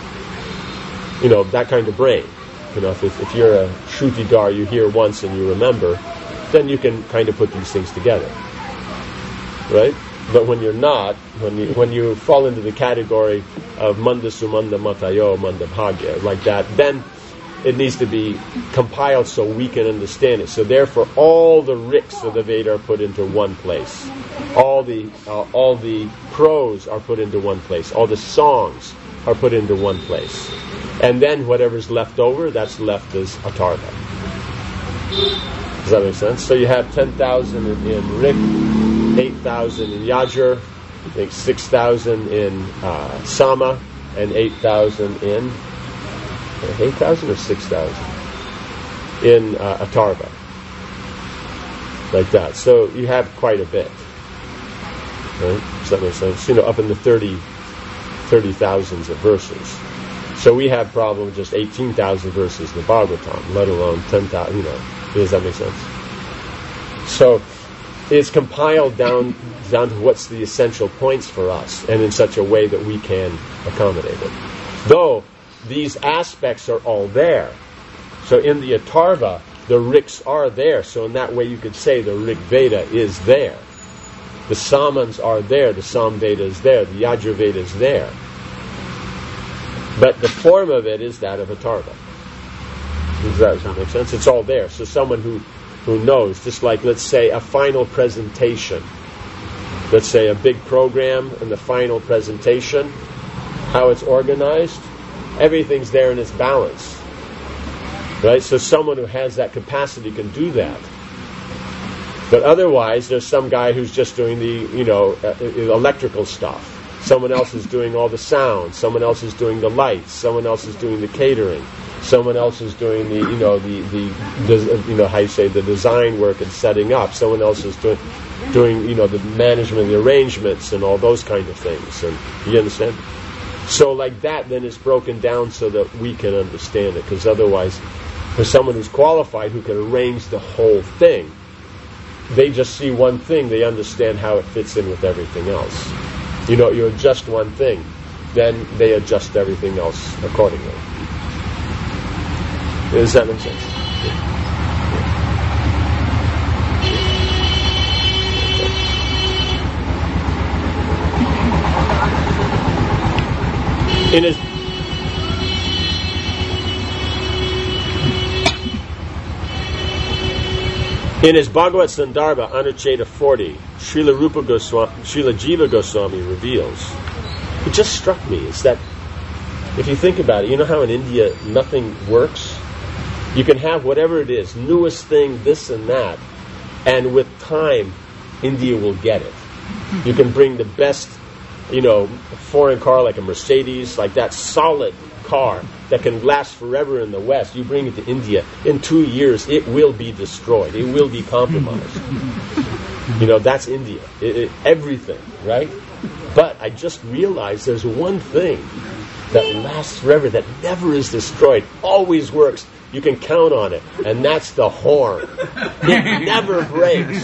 You know, that kind of brain. You know, if, if you're a Shrutigar, you hear once and you remember, then you can kind of put these things together. Right? But when you're not, when you when you fall into the category of Manda Sumanda Matayo, Manda Bhagya, like that, then it needs to be compiled so we can understand it. So therefore, all the riks of the Veda are put into one place. All the uh, all the prose are put into one place. All the songs are put into one place. And then whatever's left over, that's left as Atharva. Does that make sense? So you have ten thousand in, in Rik, eight thousand in Yajur, I think six thousand in uh, Sama, and eight thousand in... eight thousand or six thousand? In uh, Atharva. Like that. So you have quite a bit. Right? Does that make sense? You know, up in the thirty, thirty thousands of verses. So we have problem with just eighteen thousand verses in the Bhagavatam, let alone ten thousand, you know. Does that make sense? So it's compiled down down to what's the essential points for us, and in such a way that we can accommodate it. Though these aspects are all there. So in the Atharva, the Riks are there. So in that way you could say the Rig Veda is there. The Samans are there. The Sam Veda is there. The Yajur Veda is there. But the form of it is that of Atharva. Does that make sense? It's all there. So someone who, who knows, just like, let's say, a final presentation. Let's say a big program and the final presentation, how it's organized, everything's there in its balance. Right? So someone who has that capacity can do that. But otherwise, there's some guy who's just doing the, you know, uh, electrical stuff. Someone else is doing all the sound. Someone else is doing the lights. Someone else is doing the catering. Someone else is doing the, you know, the, the, the you know, how you say, the design work and setting up. Someone else is doing, doing, you know, the management, the arrangements, and all those kind of things. And you understand? So like that, then it's broken down so that we can understand it. Because otherwise, for someone who's qualified, who can arrange the whole thing, they just see one thing, they understand how it fits in with everything else. You know, you adjust one thing, then they adjust everything else accordingly. Does that make sense? In his In his Bhagavad Sandarbha, Anucheta forty, Srila Rupa Goswami, Srila Jiva Goswami reveals, it just struck me, is that if you think about it, you know how in India nothing works? You can have whatever it is, newest thing, this and that, and with time, India will get it. You can bring the best, you know, foreign car like a Mercedes, like that solid car that can last forever in the West. You bring it to India, in two years it will be destroyed. It will be compromised. You know, that's India. It, it, everything, right? But I just realized there's one thing that lasts forever, that never is destroyed, always works. You can count on it, and that's the horn. It never breaks.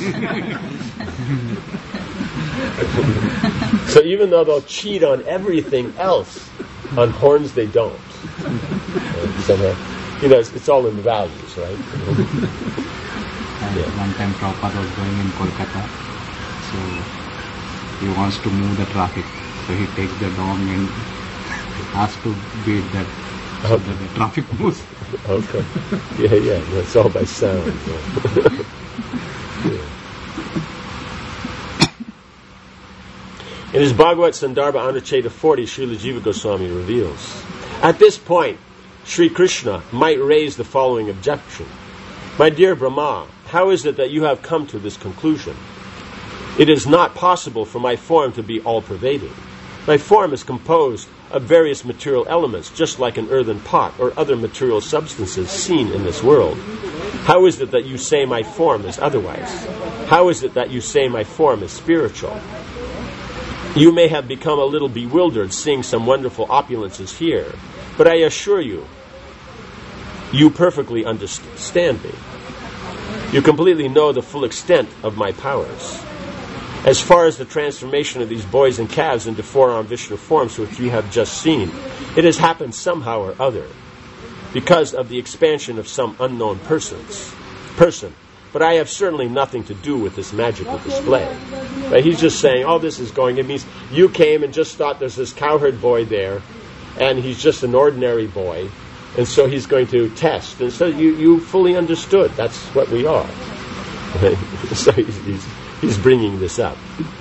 So even though they'll cheat on everything else, on horns they don't. And somehow, you know, it's, it's all in the values, right? Yeah. One time Prabhupada was going in Kolkata, so he wants to move the traffic. So he takes the dong and has to beat that so that the traffic moves. Okay. Yeah, yeah. It's all by sound. Yeah. Yeah. In his Bhagavad Sandarbha Anucheta forty, Srila Jiva Goswami reveals, at this point, Sri Krishna might raise the following objection. My dear Brahma, how is it that you have come to this conclusion? It is not possible for my form to be all-pervading. My form is composed of various material elements, just like an earthen pot or other material substances seen in this world. How is it that you say my form is otherwise? How is it that you say my form is spiritual? You may have become a little bewildered seeing some wonderful opulences here, but I assure you, you perfectly understand me. You completely know the full extent of my powers. As far as the transformation of these boys and calves into four-armed Vishnu forms which you have just seen, it has happened somehow or other, because of the expansion of some unknown persons, person. But I have certainly nothing to do with this magical display. Right? He's just saying, oh, this is going, it means you came and just thought there's this cowherd boy there, and he's just an ordinary boy, and so he's going to test. And so you, you fully understood. That's what we are. Right? So he's, he's, he's bringing this up.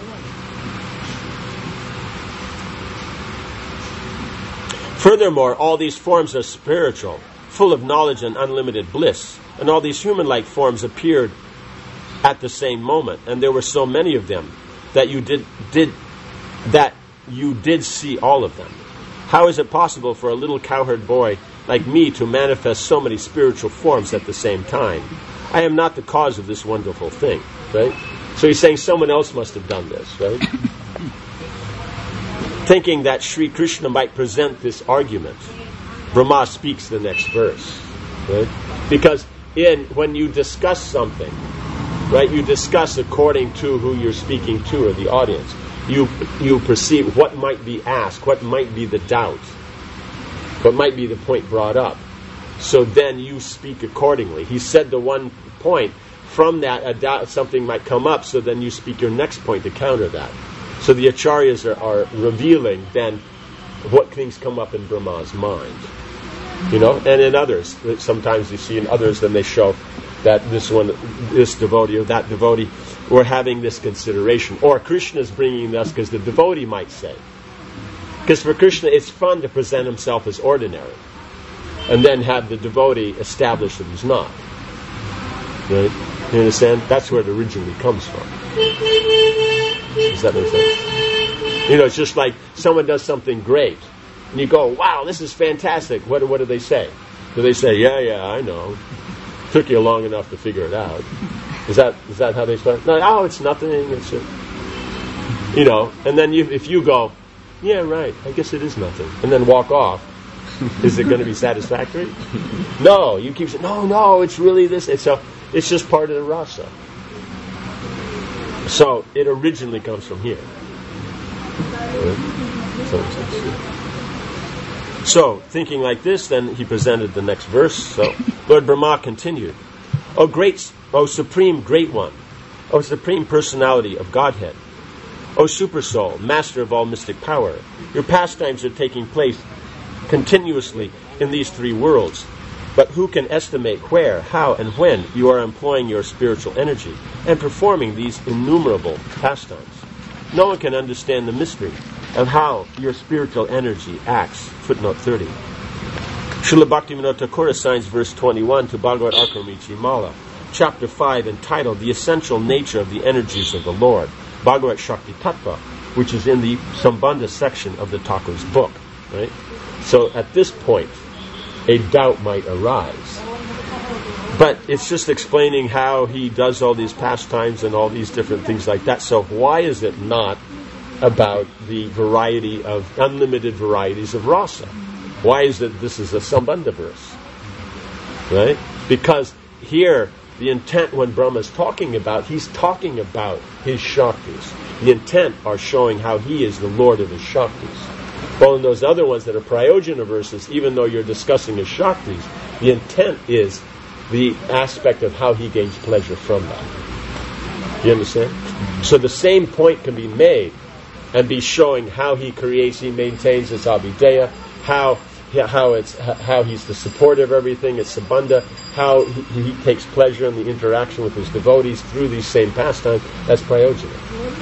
Furthermore, all these forms are spiritual, full of knowledge and unlimited bliss. And all these human-like forms appeared at the same moment, and there were so many of them that you did did that you did see all of them. How is it possible for a little cowherd boy like me to manifest so many spiritual forms at the same time? I am not the cause of this wonderful thing, right? So he's saying someone else must have done this, right? Thinking that Sri Krishna might present this argument, Brahma speaks the next verse, right? Because in when you discuss something, right, you discuss according to who you're speaking to or the audience. You you perceive what might be asked, what might be the doubt, what might be the point brought up. So then you speak accordingly. He said the one point. From that, a doubt, something might come up, so then you speak your next point to counter that. So the acharyas are, are revealing then what things come up in Brahma's mind. You know, and in others, sometimes you see in others, then they show that this one, this devotee or that devotee, were having this consideration. Or Krishna is bringing this because the devotee might say. Because for Krishna, it's fun to present himself as ordinary, and then have the devotee establish that he's not. Right? You understand? That's where it originally comes from. Does that make sense? You know, it's just like someone does something great, and you go, wow, this is fantastic. What, what do they say? Do they say, yeah, yeah, I know. Took you long enough to figure it out. Is that is that how they explain it? No, oh, it's nothing. It's a, you know, and then you, if you go, yeah, right, I guess it is nothing, and then walk off, is it going to be satisfactory? No, you keep saying, no, no, it's really this. It's so it's just part of the rasa. So it originally comes from here. So, thinking like this, then he presented the next verse. So, Lord Brahma continued, O great, O supreme great one, O supreme personality of Godhead, O super soul, master of all mystic power, your pastimes are taking place continuously in these three worlds. But who can estimate where, how, and when you are employing your spiritual energy and performing these innumerable pastimes? No one can understand the mystery of how your spiritual energy acts. Footnote thirty. Srila Bhaktivinoda Thakur assigns verse twenty-one to Bhagavad Akaramichi Mala, chapter five, entitled The Essential Nature of the Energies of the Lord, Bhagavad Shakti Tattva, which is in the Sambandha section of the Thakur's book. Right? So at this point, a doubt might arise. But it's just explaining how he does all these pastimes and all these different things like that. So why is it not about the variety of, unlimited varieties of rasa? Why is it this is a Sambandha verse? Right? Because here, the intent when Brahma is talking about, he's talking about his Shaktis. The intent are showing how he is the Lord of his Shaktis. Well, in those other ones that are Prayojana verses, even though you're discussing his Shaktis, the intent is the aspect of how he gains pleasure from that. You understand? So the same point can be made and be showing how he creates, he maintains his Abhideya, how how it's how he's the support of everything, it's Sambandha, how he, he takes pleasure in the interaction with his devotees through these same pastimes. That's Prayojana.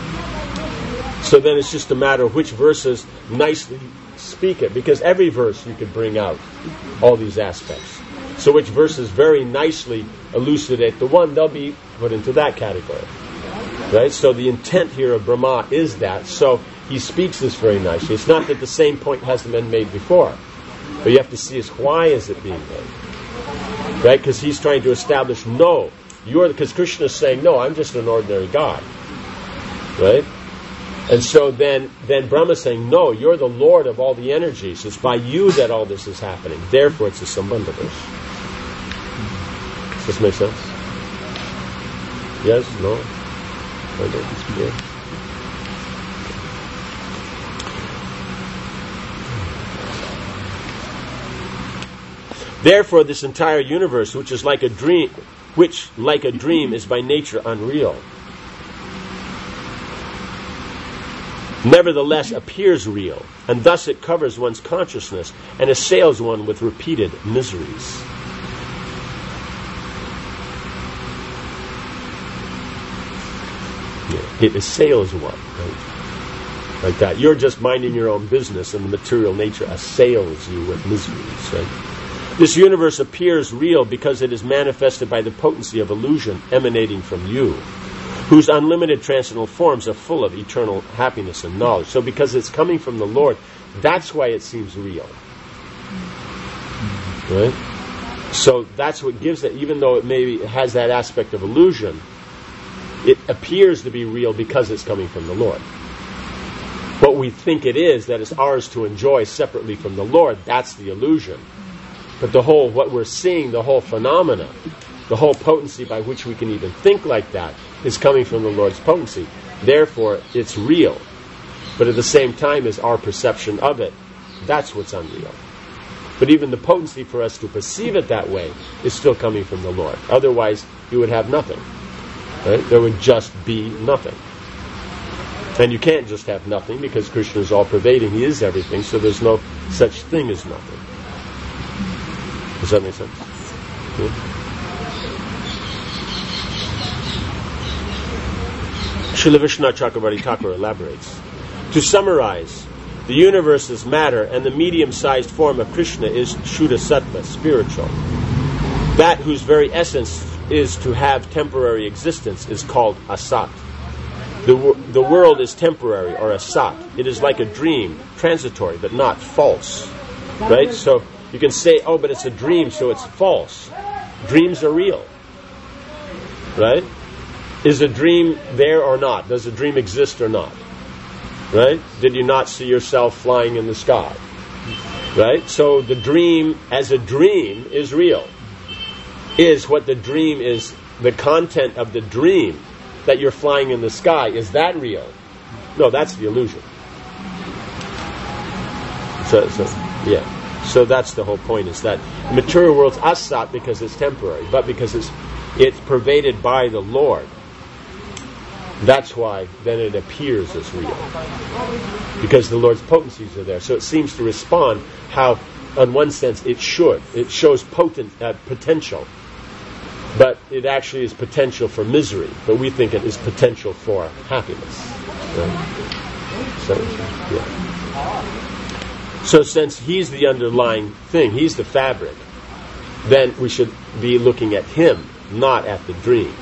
So then it's just a matter of which verses nicely speak it, because every verse you could bring out all these aspects. So which verses very nicely elucidate the one, they'll be put into that category. Right? So the intent here of Brahma is that. So he speaks this very nicely. It's not that the same point hasn't been made before, but you have to see is why is it being made. Right? Because he's trying to establish, no, you're, because Krishna is saying, no, I'm just an ordinary God. Right? And so then, then Brahma is saying, no, you're the Lord of all the energies. It's by you that all this is happening. Therefore, it's a Sambandha verse. Does this make sense? Yes? No? Yeah. Therefore, this entire universe, which is like a dream, which, like a dream, is by nature unreal, nevertheless appears real, and thus it covers one's consciousness and assails one with repeated miseries. Yeah, it assails one, right? Like that. You're just minding your own business, and the material nature assails you with miseries, right? This universe appears real because it is manifested by the potency of illusion emanating from you, whose unlimited transcendental forms are full of eternal happiness and knowledge. So because it's coming from the Lord, that's why it seems real. Right? So that's what gives it, even though it maybe has that aspect of illusion, it appears to be real because it's coming from the Lord. What we think it is, that it's ours to enjoy separately from the Lord, that's the illusion. But the whole, what we're seeing, the whole phenomena, the whole potency by which we can even think like that, is coming from the Lord's potency. Therefore, it's real. But at the same time as our perception of it, that's what's unreal. But even the potency for us to perceive it that way is still coming from the Lord. Otherwise, you would have nothing. Right? There would just be nothing. And you can't just have nothing, because Krishna is all-pervading. He is everything, so there's no such thing as nothing. Does that make sense? Yeah. Srila Vishwanath Chakravarti Thakur elaborates. To summarize, the universe is matter, and the medium-sized form of Krishna is Shuddha Sattva, spiritual. That whose very essence is to have temporary existence is called asat. The, the world is temporary, or asat. It is like a dream, transitory, but not false. Right? So you can say, oh, but it's a dream, so it's false. Dreams are real. Right? Is a dream there or not? Does a dream exist or not? Right? Did you not see yourself flying in the sky? Right? So the dream as a dream is real. Is what the dream is, the content of the dream that you're flying in the sky, is that real? No, that's the illusion. So, so yeah. So that's the whole point, is that the material world's asat because it's temporary, but because it's it's pervaded by the Lord. That's why then it appears as real. Because the Lord's potencies are there. So it seems to respond how, in one sense, it should. It shows potent uh, potential. But it actually is potential for misery. But we think it is potential for happiness. Right? So, yeah. So since He's the underlying thing, He's the fabric, then we should be looking at Him, not at the dream.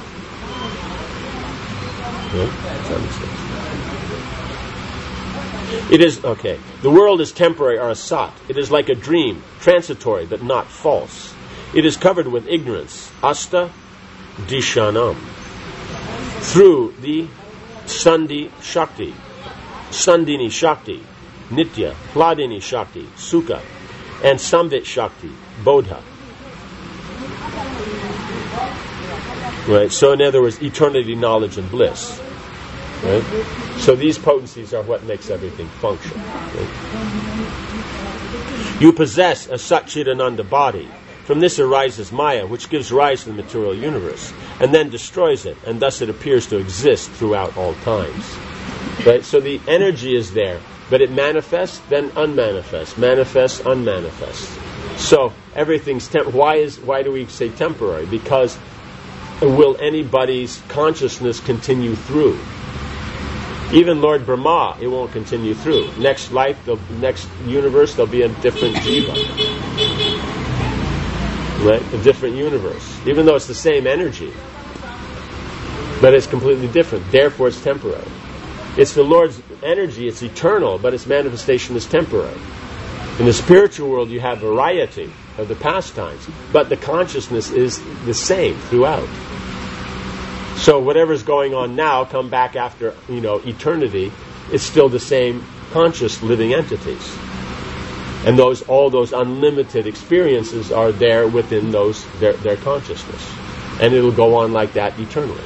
It is, okay, the world is temporary or asat. It is like a dream, transitory but not false. It is covered with ignorance, asta dishanam, through the Sandhi Shakti, Sandhini Shakti, Nitya, Hladini Shakti, Sukha, and Samvit Shakti, Bodha. Right, so in other words, eternity, knowledge, and bliss. Right? So these potencies are what makes everything function. Right? You possess a Satchidananda body. From this arises Maya, which gives rise to the material universe, and then destroys it, and thus it appears to exist throughout all times. Right? So the energy is there, but it manifests, then unmanifests, manifests, unmanifests. So everything's temp- why is why do we say temporary? Because will anybody's consciousness continue through? Even Lord Brahma, it won't continue through. Next life, the next universe, there'll be a different jiva. Right? A different universe. Even though it's the same energy. But it's completely different. Therefore it's temporary. It's the Lord's energy, it's eternal, but its manifestation is temporary. In the spiritual world you have variety of the pastimes, but the consciousness is the same throughout. So whatever's going on now, come back after, you know, eternity, it's still the same conscious living entities. And those all those unlimited experiences are there within those their, their consciousness. And it'll go on like that eternally.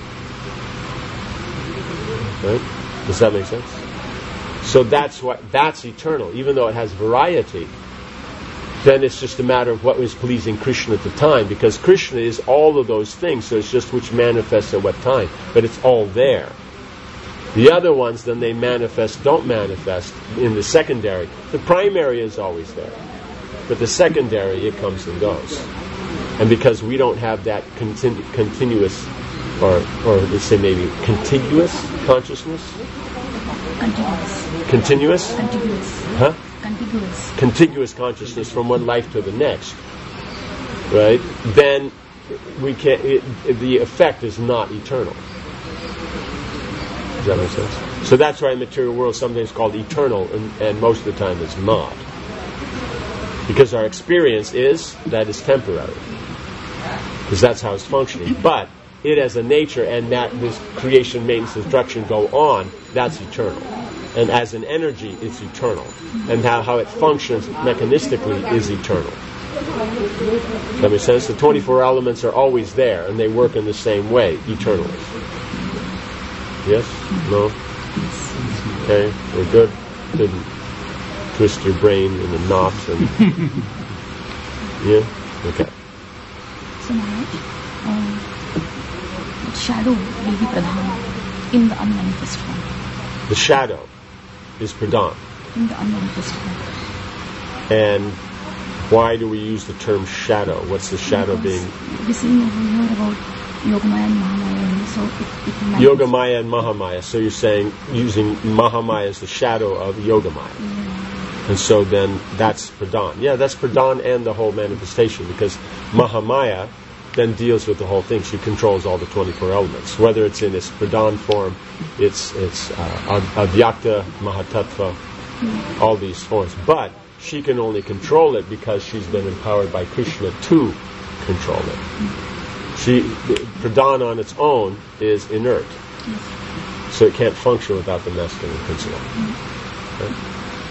Right? Does that make sense? So that's what that's eternal, even though it has variety. Then it's just a matter of what was pleasing Krishna at the time, because Krishna is all of those things, so it's just which manifests at what time, but it's all there. The other ones, then they manifest, don't manifest in the secondary. The primary is always there, but the secondary, it comes and goes. And because we don't have that continu- continuous, or or let's say maybe contiguous consciousness? Continuous. Continuous? Contiguous. Huh? Contiguous. Contiguous consciousness from one life to the next, right? Then we can't. It, it, the effect is not eternal. Does that make sense? So that's why in the material world something is called eternal, and, and most of the time it's not, because our experience is that it's temporary, because that's how it's functioning. But it as a nature, and that this creation, maintenance, destruction go on, that's eternal. And as an energy, it's eternal. And how, how it functions mechanistically is eternal. Does that make sense? The twenty-four elements are always there, and they work in the same way, eternally. Yes? No? Okay, we're good. Didn't twist your brain in a knot. And yeah? Okay. So Maharaj, um, shadow will be pradhan in the unmanifest form. The shadow is pradhan. In the unmanifest form. And why do we use the term shadow? What's the shadow because being? We see we heard about Yogamaya and Mahamaya, so it, it Yogamaya and Mahamaya. So you're saying using Mahamaya as the shadow of Yogamaya. Yeah. And so then that's pradhan. Yeah, that's pradhan and the whole manifestation, because Mahamaya then deals with the whole thing. She controls all the twenty-four elements, whether it's in its pradhan form, it's it's uh, avyakta, mahatattva, mm. all these forms. But she can only control it because she's been empowered by Krishna to control it. Mm. See, pradhan on its own is inert. Yes. So it can't function without the masculine principle. Mm-hmm. Right?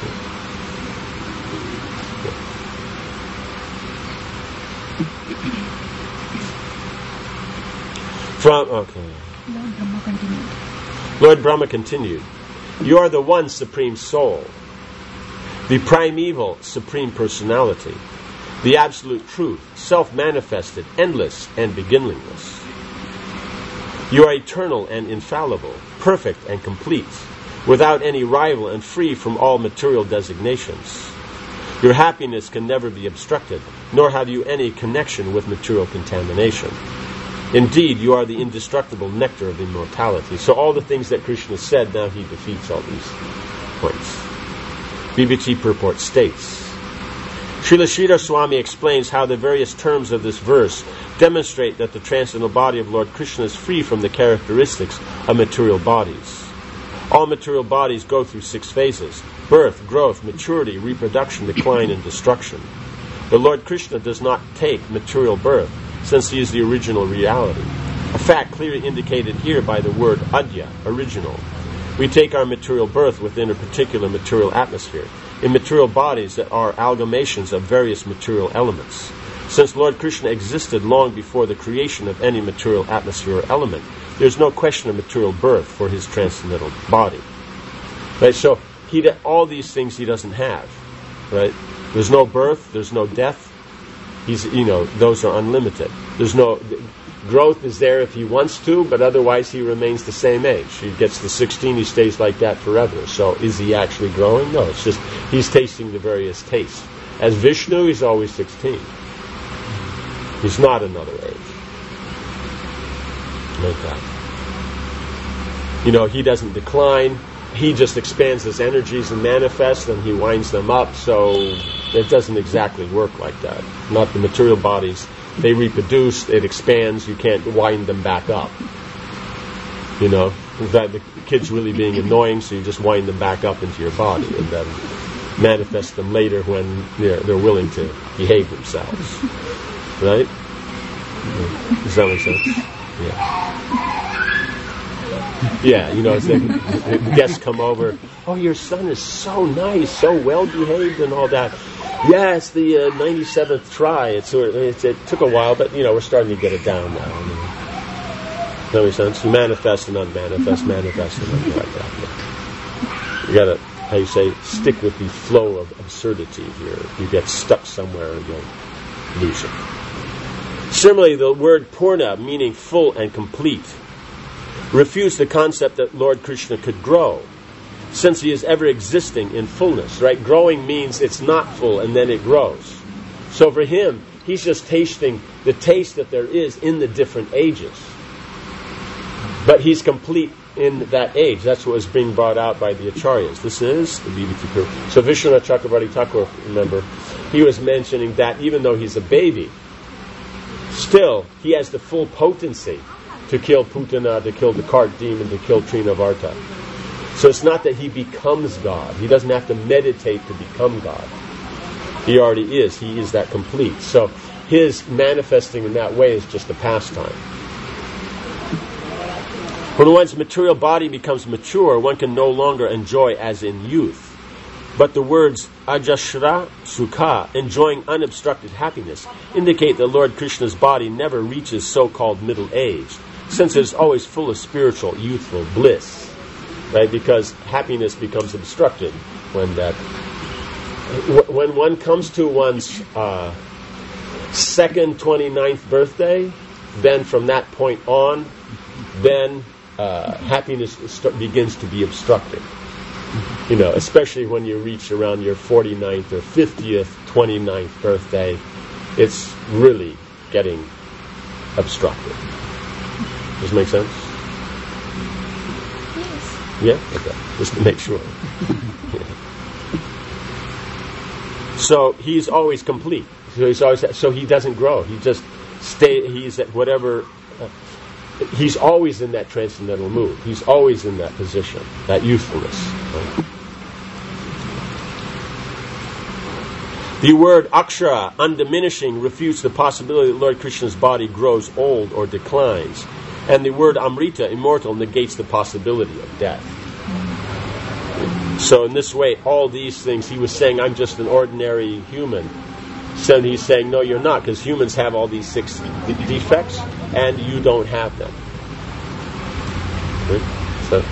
From, okay. Lord Brahma continued. Lord Brahma continued, you are the one supreme soul, the primeval supreme personality, the absolute truth, self-manifested, endless and beginningless. You are eternal and infallible, perfect and complete, without any rival and free from all material designations. Your happiness can never be obstructed, nor have you any connection with material contamination. Indeed, you are the indestructible nectar of immortality. So all the things that Krishna said, now he defeats all these points. B B T purport states, Srila Sridhar Swami explains how the various terms of this verse demonstrate that the transcendental body of Lord Krishna is free from the characteristics of material bodies. All material bodies go through six phases: birth, growth, maturity, reproduction, decline, and destruction. But Lord Krishna does not take material birth, since he is the original reality. A fact clearly indicated here by the word adya, original. We take our material birth within a particular material atmosphere, in material bodies that are amalgamations of various material elements. Since Lord Krishna existed long before the creation of any material atmosphere or element, there is no question of material birth for his transcendental body. Right? So he, all these things he doesn't have. Right? There's no birth, there's no death. He's, you know, those are unlimited. There's no growth is there if he wants to, but otherwise he remains the same age. He gets to sixteen, he stays like that forever. So is he actually growing? No, it's just he's tasting the various tastes. As Vishnu, he's always sixteen. He's not another age. Like that. You know, he doesn't decline. He just expands his energies and manifests, and he winds them up. So it doesn't exactly work like that. Not the material bodies. They reproduce, it expands, you can't wind them back up. You know, in fact, the kid's really being annoying, so you just wind them back up into your body and then manifest them later when they're, they're willing to behave themselves. Right? Does that make sense? Yeah. Yeah, you know, it's like the guests come over, oh, your son is so nice, so well behaved and all that. Yeah, it's the uh, ninety-seventh try. It's, it's, it took a while, but, you know, we're starting to get it down now. Does that make sense? You manifest and unmanifest, manifest and unmanifest. Like that. Yeah. You got to, how you say, stick with the flow of absurdity here. You get stuck somewhere and you'll lose it. Similarly, the word purna, meaning full and complete, refused the concept that Lord Krishna could grow, since he is ever existing in fullness, right? Growing means it's not full and then it grows. So for him, he's just tasting the taste that there is in the different ages. But he's complete in that age. That's what was being brought out by the Acharyas. This is the B B T Pur. So Vishwanath Chakravarti Thakur, remember, he was mentioning that even though he's a baby, still he has the full potency to kill Putana, to kill the cart demon, to kill Trinavarta. So it's not that he becomes God. He doesn't have to meditate to become God. He already is. He is that complete. So his manifesting in that way is just a pastime. When one's material body becomes mature, one can no longer enjoy as in youth. But the words ajashra sukha, enjoying unobstructed happiness, indicate that Lord Krishna's body never reaches so-called middle age, since it is always full of spiritual, youthful bliss. Right, because happiness becomes obstructed when that. When one comes to one's uh, second twenty-ninth birthday, then from that point on, then uh, happiness st- begins to be obstructed. You know, especially when you reach around your forty-ninth or fiftieth, twenty-ninth birthday, it's really getting obstructed. Does it make sense? Yeah? Okay. Just to make sure. Yeah. So he's always complete. So he's always so he doesn't grow. He just stay he's at whatever uh, he's always in that transcendental mood. He's always in that position, that youthfulness. Right? The word akshara, undiminishing, refutes the possibility that Lord Krishna's body grows old or declines. And the word amrita, immortal, negates the possibility of death. So in this way, all these things, he was saying, I'm just an ordinary human. So he's saying, no, you're not, because humans have all these six de- defects, and you don't have them. Right? So,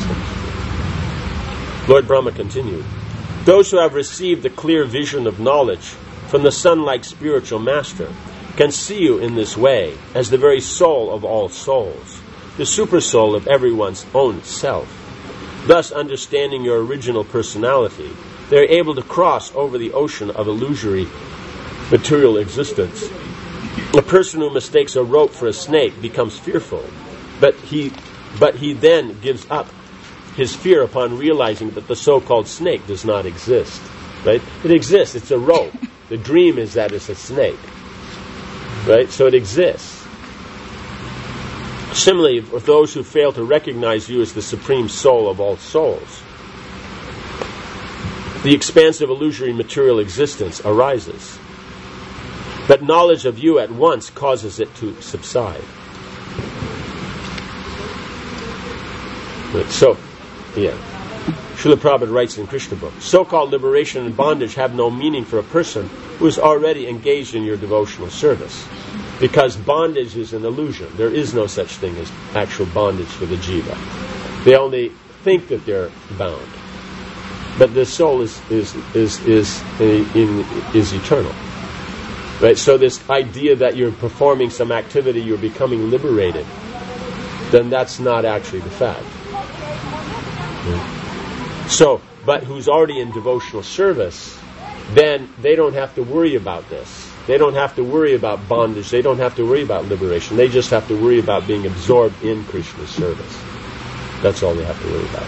Lord Brahma continued, those who have received the clear vision of knowledge from the sun-like spiritual master can see you in this way as the very soul of all souls, the super soul of everyone's own self. Thus, understanding your original personality, they are able to cross over the ocean of illusory material existence. A person who mistakes a rope for a snake becomes fearful, but he, but he then gives up his fear upon realizing that the so-called snake does not exist. Right? It exists. It's a rope. The dream is that it's a snake. Right? So it exists. Similarly, for those who fail to recognize you as the supreme soul of all souls, the expansive illusory material existence arises. But knowledge of you at once causes it to subside. Right. So, yeah. Srila Prabhupada writes in Krishna book, so-called liberation and bondage have no meaning for a person who is already engaged in your devotional service. Because bondage is an illusion. There is no such thing as actual bondage for the jiva. They only think that they're bound. But the soul is is is is in, is eternal. Right? So this idea that you're performing some activity, you're becoming liberated, then that's not actually the fact. So, but who's already in devotional service, then they don't have to worry about this. They don't have to worry about bondage. They don't have to worry about liberation. They just have to worry about being absorbed in Krishna's service. That's all they have to worry about.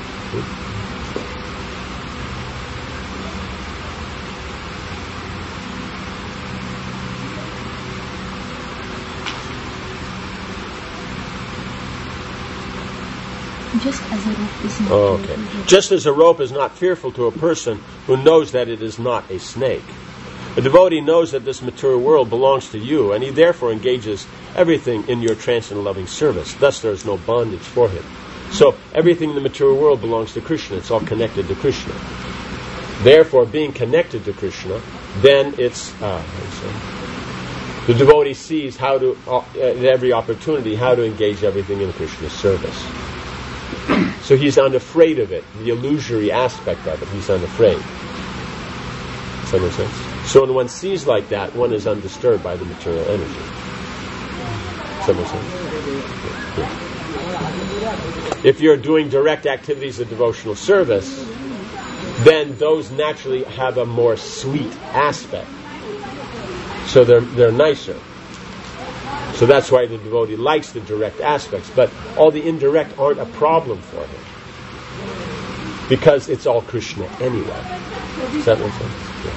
Just as a rope is not Oh, okay. Just as a rope is not fearful to a person who knows that it is not a snake. A devotee knows that this material world belongs to you, and he therefore engages everything in your transcendental loving service. Thus there is no bondage for him. So everything in the material world belongs to Krishna. It's all connected to Krishna. Therefore, being connected to Krishna, then it's... Ah, the devotee sees how to, uh, at every opportunity, how to engage everything in Krishna's service. So he's unafraid of it, the illusory aspect of it. He's unafraid. Does that make sense? So when one sees like that, one is undisturbed by the material energy. Does that make sense? Yeah. If you're doing direct activities of devotional service, then those naturally have a more sweet aspect. So they're they're nicer. So that's why the devotee likes the direct aspects. But all the indirect aren't a problem for him. Because it's all Krishna anyway. Does that make sense? Yeah.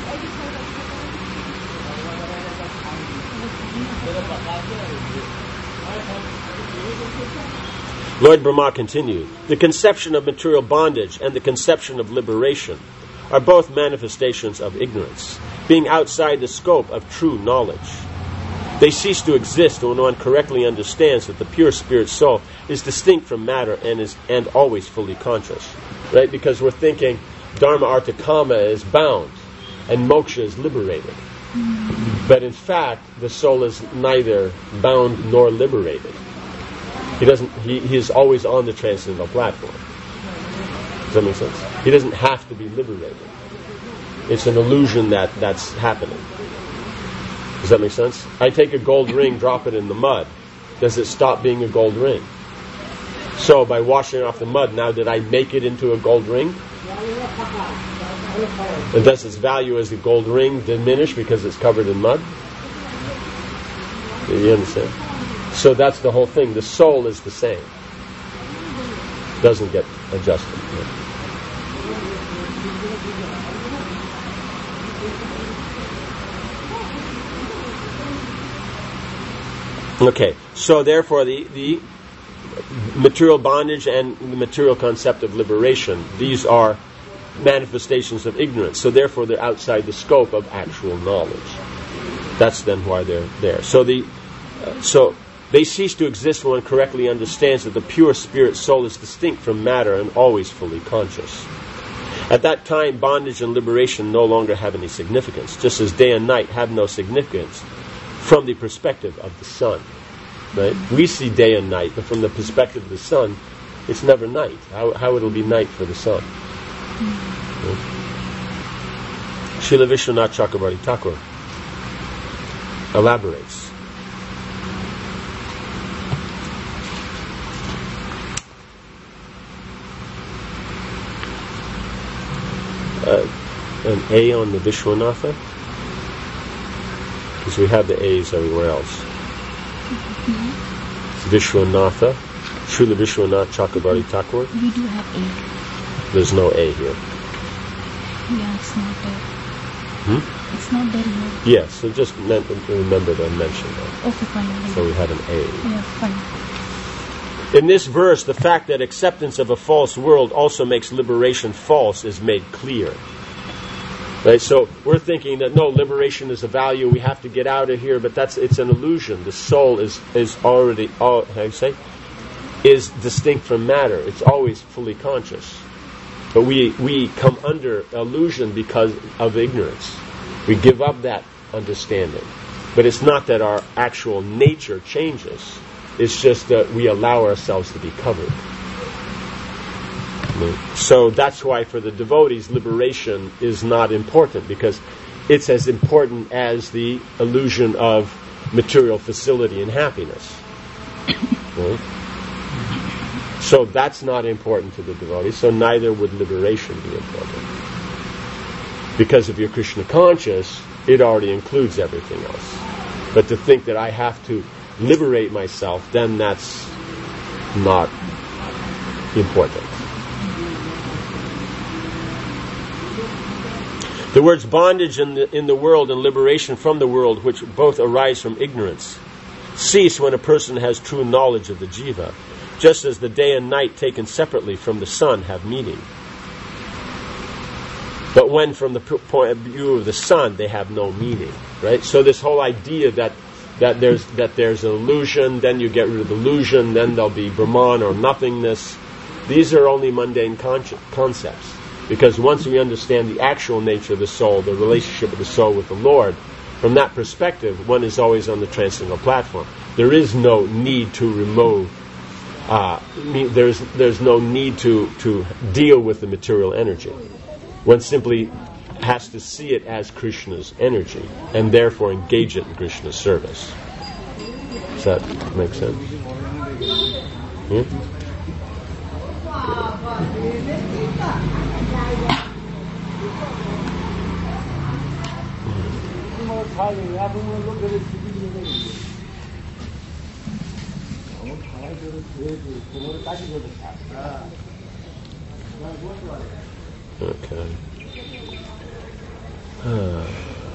Lord Brahma continued, the conception of material bondage and the conception of liberation are both manifestations of ignorance, being outside the scope of true knowledge. They cease to exist when one correctly understands that the pure spirit soul is distinct from matter and is and always fully conscious. Right? Because we're thinking Dharma, Artha, Kama is bound and moksha is liberated. But in fact, the soul is neither bound nor liberated. He doesn't. He, he is always on the transcendental platform. Does that make sense? He doesn't have to be liberated. It's an illusion that that's happening. Does that make sense? I take a gold ring, drop it in the mud. Does it stop being a gold ring? So by washing off the mud, now did I make it into a gold ring? And does its value as a gold ring diminish because it's covered in mud? You understand? So that's the whole thing. The soul is the same. Doesn't get adjusted. Okay, so therefore the, the material bondage and the material concept of liberation, these are manifestations of ignorance. So therefore they're outside the scope of actual knowledge. That's then why they're there. So the uh, so they cease to exist when one correctly understands that the pure spirit soul is distinct from matter and always fully conscious. At that time, bondage and liberation no longer have any significance, just as day and night have no significance from the perspective of the sun. Right? We see day and night, but from the perspective of the sun, it's never night. How, how it'll be night for the sun? Right? Srila Vishwanath Chakravarti Thakur elaborates. Uh, an A on the Vishwanatha? Because we have the A's everywhere else. Mm-hmm. Vishwanatha, Srila Vishwanath Chakravarti Thakur. We do have A. There's no A here. Yeah, it's not there. Hmm? It's not there here. Yes, so just me- remember to mention that. Okay, fine. So we had an A. Yeah, fine. In this verse, the fact that acceptance of a false world also makes liberation false is made clear. Right? So we're thinking that no, liberation is a value, we have to get out of here, but that's it's an illusion. The soul is is already, all, how do you say, is distinct from matter. It's always fully conscious. But we, we come under illusion because of ignorance. We give up that understanding. But it's not that our actual nature changes. It's just that we allow ourselves to be covered. So that's why for the devotees, liberation is not important, because it's as important as the illusion of material facility and happiness. Right? So that's not important to the devotees, so neither would liberation be important. Because if you're Krishna conscious, it already includes everything else. But to think that I have to liberate myself, then that's not important. The words bondage in the, in the world and liberation from the world, which both arise from ignorance, cease when a person has true knowledge of the jiva, just as the day and night taken separately from the sun have meaning. But when from the point of view of the sun, they have no meaning. Right? So this whole idea that that there's that there's an illusion, then you get rid of the illusion, then there'll be Brahman or nothingness. These are only mundane con- concepts. Because once we understand the actual nature of the soul, the relationship of the soul with the Lord, from that perspective, one is always on the transcendental platform. There is no need to remove, uh, there's there's no need to, to deal with the material energy. One simply has to see it as Krishna's energy, and therefore engage it in Krishna's service. Does that make sense? Hmm? Okay. Uh,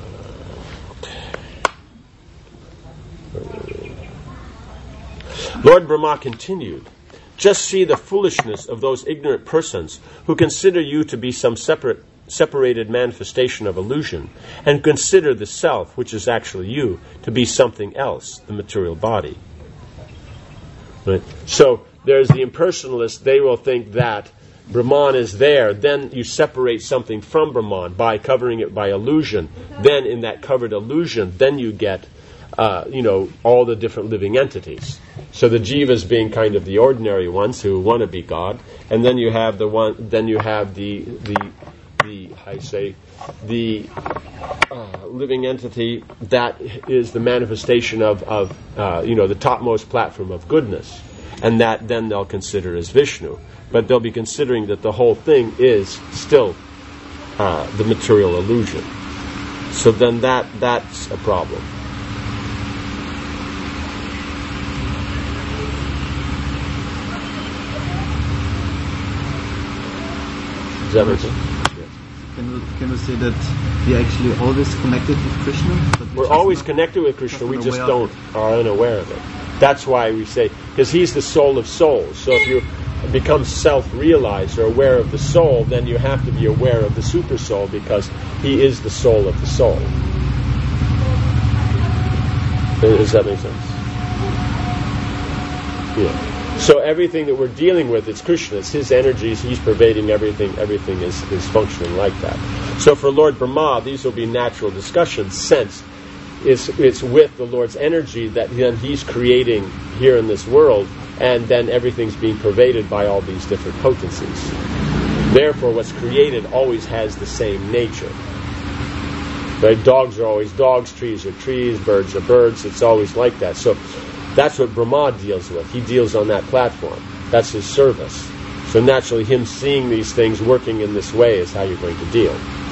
Lord Brahma continued, just see the foolishness of those ignorant persons who consider you to be some separate, separated manifestation of illusion, and consider the self, which is actually you, to be something else, the material body. Right? So there's the impersonalists, they will think that Brahman is there, then you separate something from Brahman by covering it by illusion. Then in that covered illusion, then you get, uh, you know, all the different living entities. So the jivas being kind of the ordinary ones who want to be God, and then you have the one, then you have the the the I say the uh, living entity that is the manifestation of of uh, you know the topmost platform of goodness, and that then they'll consider as Vishnu. But they'll be considering that the whole thing is still uh, the material illusion. So then that that's a problem. Does that make sense? Yes. Can we, can we say that we are actually always connected with Krishna? But We're always connected with Krishna, we just don't are unaware of it. That's why we say, because he's the soul of souls. So if you becomes self-realized or aware of the soul, then you have to be aware of the super soul, because he is the soul of the soul. Does that make sense? Yeah. So everything that we're dealing with, it's Krishna, it's his energies, he's pervading everything, everything is, is functioning like that. So for Lord Brahma, these will be natural discussions, since it's, it's with the Lord's energy that then he's creating here in this world, and then everything's being pervaded by all these different potencies. Therefore, what's created always has the same nature. Right? Dogs are always dogs, trees are trees, birds are birds. It's always like that. So that's what Brahma deals with. He deals on that platform. That's his service. So naturally, him seeing these things working in this way is how you're going to deal.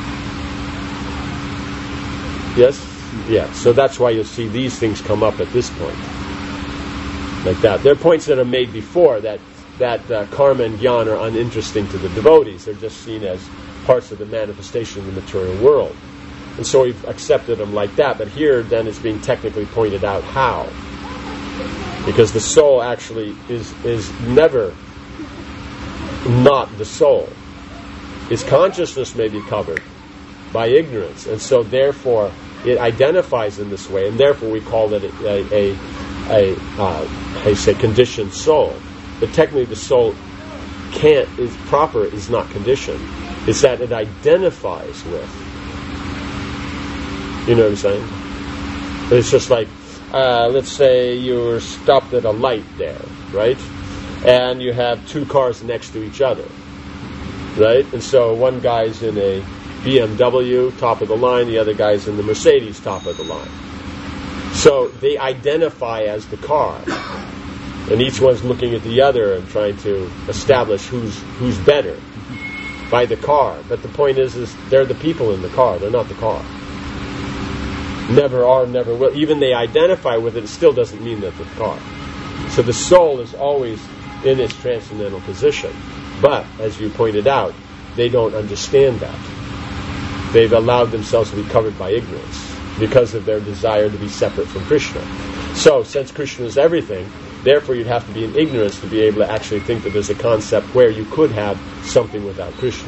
Yes? Yeah. So that's why you'll see these things come up at this point. Like that. There are points that are made before that, that uh, karma and jnana are uninteresting to the devotees. They're just seen as parts of the manifestation of the material world. And so we've accepted them like that. But here, then, it's being technically pointed out how. Because the soul actually is is never not the soul. Its consciousnness may be covered by ignorance. And so, therefore, it identifies in this way. And therefore, we call it a, a, a uh, how you say, conditioned soul. But technically, the soul can't, is proper, is not conditioned. It's that it identifies with. You know what I'm saying? It's just like, uh, let's say you're stopped at a light there, right? And you have two cars next to each other, right? And so one guy's in a B M W, top of the line, the other guy's in the Mercedes, top of the line. So they identify as the car. And each one's looking at the other and trying to establish who's who's better by the car. But the point is, is they're the people in the car, they're not the car. Never are, never will. Even they identify with it, it still doesn't mean that they're the car. So the soul is always in its transcendental position. But, as you pointed out, they don't understand that. They've allowed themselves to be covered by ignorance because of their desire to be separate from Krishna. So, since Krishna is everything, therefore you'd have to be in ignorance to be able to actually think that there's a concept where you could have something without Krishna.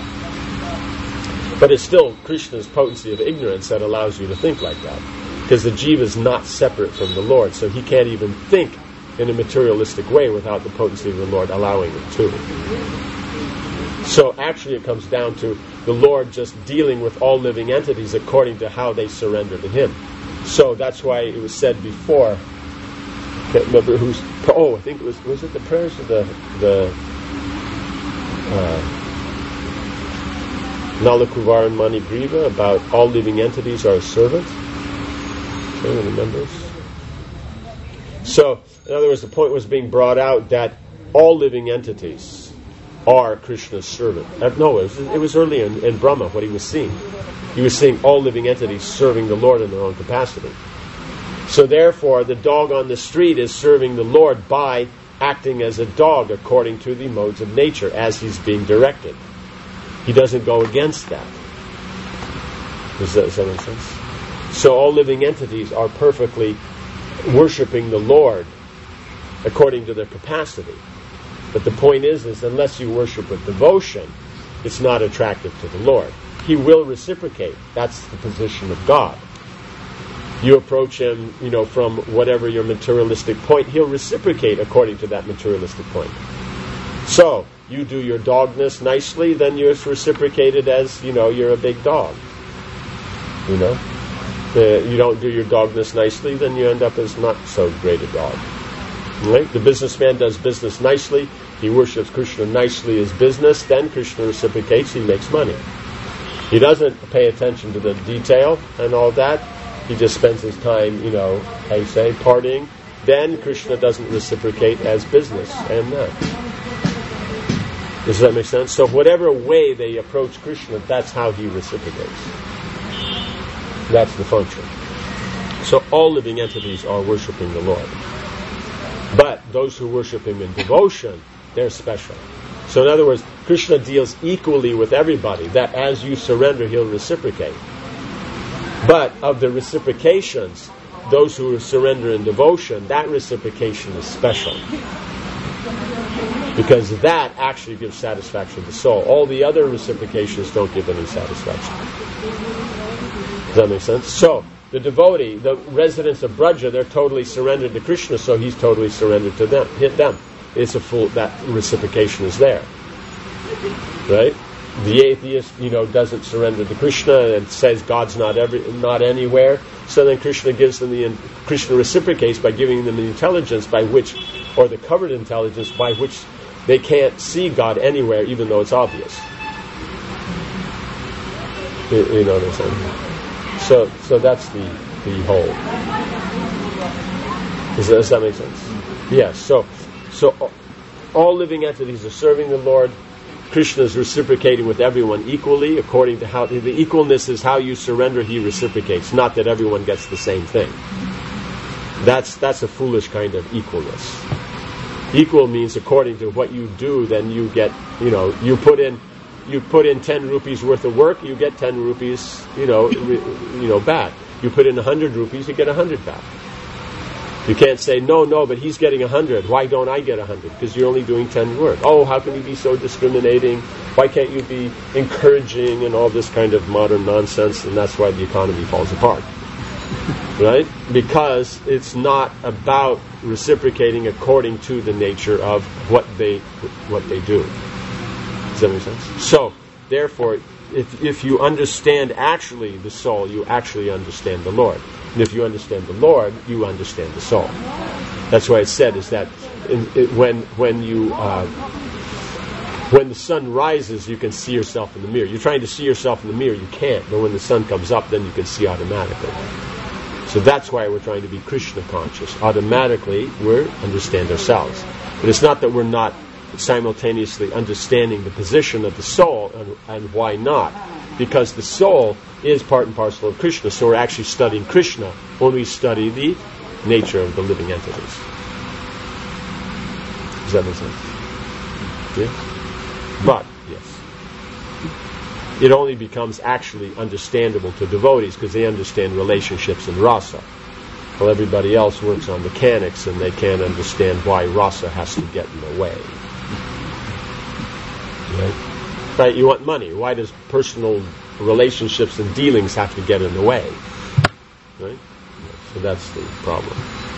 But it's still Krishna's potency of ignorance that allows you to think like that. Because the jiva is not separate from the Lord, so he can't even think in a materialistic way without the potency of the Lord allowing it to. So actually it comes down to the Lord just dealing with all living entities according to how they surrender to him. So that's why it was said before, I can't remember who's, oh, I think it was, was it the prayers of the, the, uh, Nalakuvaran Manigriva about all living entities are a servant. Anyone remembers? So, in other words, the point was being brought out that all living entities are Krishna's servant. Uh, no, it was, it was earlier in, in Brahma, what he was seeing. He was seeing all living entities serving the Lord in their own capacity. So therefore, the dog on the street is serving the Lord by acting as a dog according to the modes of nature as he's being directed. He doesn't go against that. Does that, does that make sense? So all living entities are perfectly worshipping the Lord according to their capacity. But the point is, is unless you worship with devotion, it's not attractive to the Lord. He will reciprocate. That's the position of God. You approach him, you know, from whatever your materialistic point, he'll reciprocate according to that materialistic point. So, you do your dogness nicely, then you're reciprocated as, you know, you're a big dog. You know? Uh, you don't do your dogness nicely, then you end up as not so great a dog. Right? The businessman does business nicely, he worships Krishna nicely as business, then Krishna reciprocates, he makes money. He doesn't pay attention to the detail and all that, he just spends his time, you know, how you say, partying, then Krishna doesn't reciprocate as business and that. Does that make sense? So whatever way they approach Krishna, that's how he reciprocates. That's the function. So all living entities are worshipping the Lord. But those who worship him in devotion, they're special. So in other words, Krishna deals equally with everybody, that as you surrender, he'll reciprocate. But of the reciprocations, those who surrender in devotion, that reciprocation is special. Because that actually gives satisfaction to the soul. All the other reciprocations don't give any satisfaction. Does that make sense? So, the devotee, the residents of Braja, they're totally surrendered to Krishna, so he's totally surrendered to them. Hit them. It's a full, that reciprocation is there. Right? The atheist, you know, doesn't surrender to Krishna and says God's not every, not anywhere. So then Krishna gives them the, Krishna reciprocates by giving them the intelligence by which, or the covered intelligence by which they can't see God anywhere, even though it's obvious. You, you know what I'm saying? So, so that's the the whole. Does that, does that make sense? Yes. So, so all living entities are serving the Lord. Krishna is reciprocating with everyone equally, according to how the equalness is how you surrender. He reciprocates, not that everyone gets the same thing. That's that's a foolish kind of equalness. Equal means according to what you do, then you get. You know, you put in. You put in ten rupees worth of work, you get ten rupees, you know, re, you know, back. You put in a hundred rupees, you get a hundred back. You can't say, no, no, but he's getting a hundred. Why don't I get a hundred? Because you're only doing ten work. Oh, how can you be so discriminating? Why can't you be encouraging and all this kind of modern nonsense? And that's why the economy falls apart. Right? Because it's not about reciprocating according to the nature of what they what they do. Does that make sense? So, therefore, if if you understand actually the soul, you actually understand the Lord. And if you understand the Lord, you understand the soul. That's why it's said is that in, it, when when you uh, when the sun rises, you can see yourself in the mirror. You're trying to see yourself in the mirror, you can't. But when the sun comes up, then you can see automatically. So that's why we're trying to be Krishna conscious. Automatically, we understand ourselves. But it's not that we're not simultaneously understanding the position of the soul, and, and why not? Because the soul is part and parcel of Krishna, so we're actually studying Krishna when we study the nature of the living entities. Does that make sense? Yes? But, yes. It only becomes actually understandable to devotees because they understand relationships and rasa. Well, everybody else works on mechanics and they can't understand why rasa has to get in the way. Right? Right? You want money. Why does personal relationships and dealings have to get in the way? Right? So that's the problem.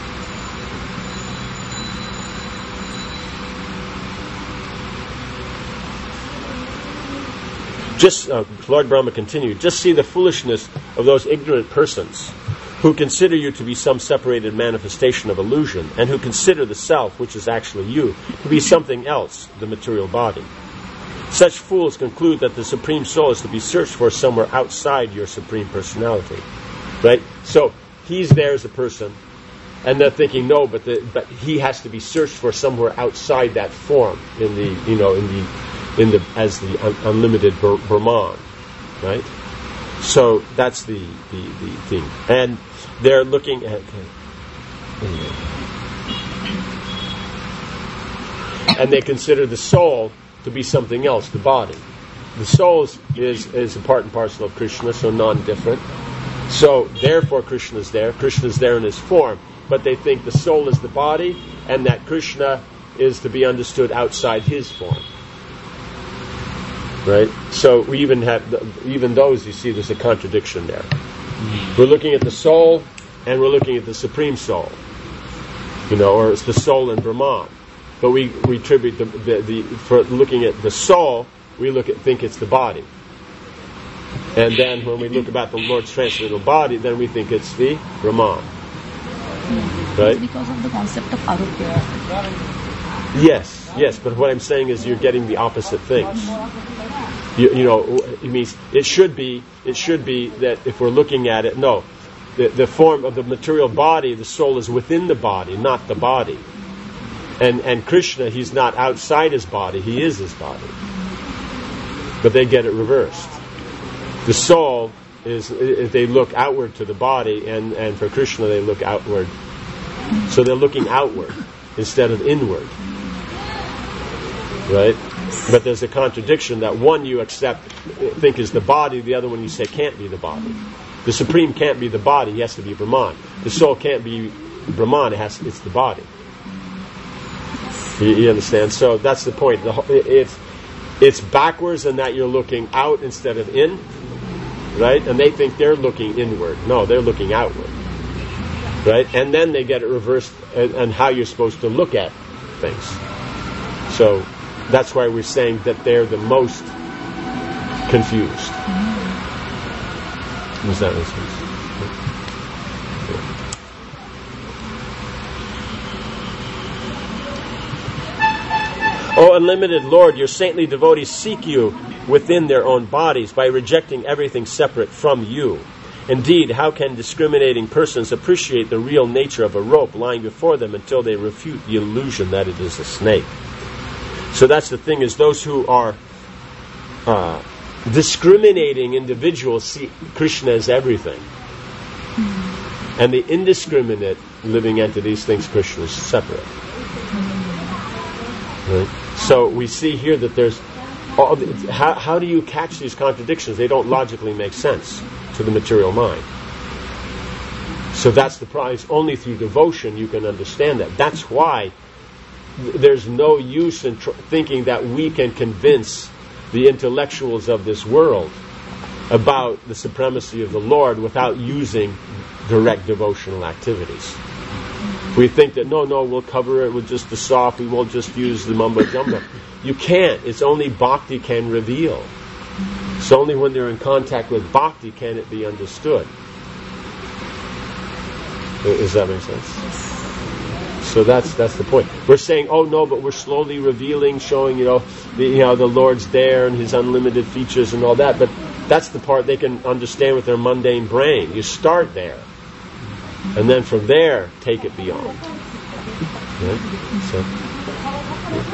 Just, uh, Lord Brahma continued, just see the foolishness of those ignorant persons who consider you to be some separated manifestation of illusion, and who consider the self, which is actually you, to be something else, the material body. Such fools conclude that the Supreme Soul is to be searched for somewhere outside your Supreme Personality. Right? So, he's there as a person, and they're thinking, no, but the, but he has to be searched for somewhere outside that form, in the, you know, in the, in the, as the un- unlimited Br- Brahman. Right? So, that's the, the, the thing. And they're looking at, okay. And they consider the soul to be something else, the body. The soul is, is, is a part and parcel of Krishna, so non-different. So, therefore, Krishna is there. Krishna is there in his form. But they think the soul is the body, and that Krishna is to be understood outside his form. Right? So, we even have, even those, you see, there's a contradiction there. We're looking at the soul, and we're looking at the Supreme Soul. You know, or it's the soul in Brahman. But we, we attribute the, the, the for looking at the soul, we look at think it's the body. And then when we look about the Lord's transcendental body, then we think it's the Brahman. Right? It's because of the concept of arupya. Yes, yes, but what I'm saying is you're getting the opposite things. You, you know, it means it should be it should be that if we're looking at it, no, the, the form of the material body, the soul is within the body, not the body. And and Krishna, he's not outside his body, he is his body. But they get it reversed. The soul is, they look outward to the body, and, and for Krishna they look outward. So they're looking outward instead of inward. Right? But there's a contradiction that one you accept, think is the body, the other one you say can't be the body. The Supreme can't be the body, he has to be Brahman. The soul can't be Brahman, it has, it's the body. You, you understand? So that's the point. The, it's it's backwards in that you're looking out instead of in, right? And they think they're looking inward. No, they're looking outward, right? And then they get it reversed on how you're supposed to look at things. So that's why we're saying that they're the most confused. Does that make sense? O unlimited Lord, your saintly devotees seek you within their own bodies by rejecting everything separate from you. Indeed, how can discriminating persons appreciate the real nature of a rope lying before them until they refute the illusion that it is a snake? So that's the thing, is those who are uh, discriminating individuals see Krishna as everything. And the indiscriminate living entities think Krishna is separate. Right? So we see here that there's all the, how, how do you catch these contradictions? They don't logically make sense to the material mind. So that's the prize. Only through devotion you can understand that. That's why th- there's no use in tr- thinking that we can convince the intellectuals of this world about the supremacy of the Lord without using direct devotional activities. We think that, no, no, we'll cover it with just the soft, we won't just use the mumbo-jumbo. You can't. It's only bhakti can reveal. It's only when they're in contact with bhakti can it be understood. Does that make sense? So that's that's the point. We're saying, oh no, but we're slowly revealing, showing, you know, the, you know, the Lord's there and His unlimited features and all that. But that's the part they can understand with their mundane brain. You start there. And then from there, take it beyond. Right? So, yeah.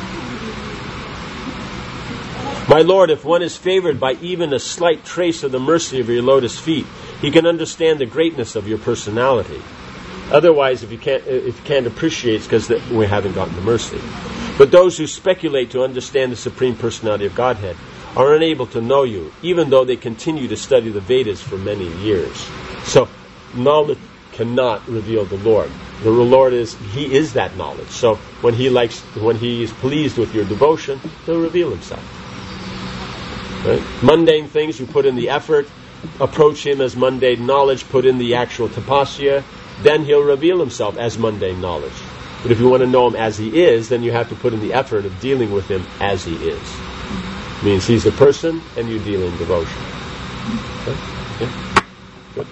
My Lord, if one is favored by even a slight trace of the mercy of your lotus feet, he can understand the greatness of your personality. Otherwise, if you can't, if you can't appreciate, it's because we haven't gotten the mercy. But those who speculate to understand the Supreme Personality of Godhead are unable to know you, even though they continue to study the Vedas for many years. So, knowledge cannot reveal the Lord. The Lord is, He is that knowledge. So when He likes, when He is pleased with your devotion, He'll reveal Himself. Right? Mundane things, you put in the effort, approach Him as mundane knowledge, put in the actual tapasya, then He'll reveal Himself as mundane knowledge. But if you want to know Him as He is, then you have to put in the effort of dealing with Him as He is. It means He's a person and you deal in devotion. Okay? Yeah? Good.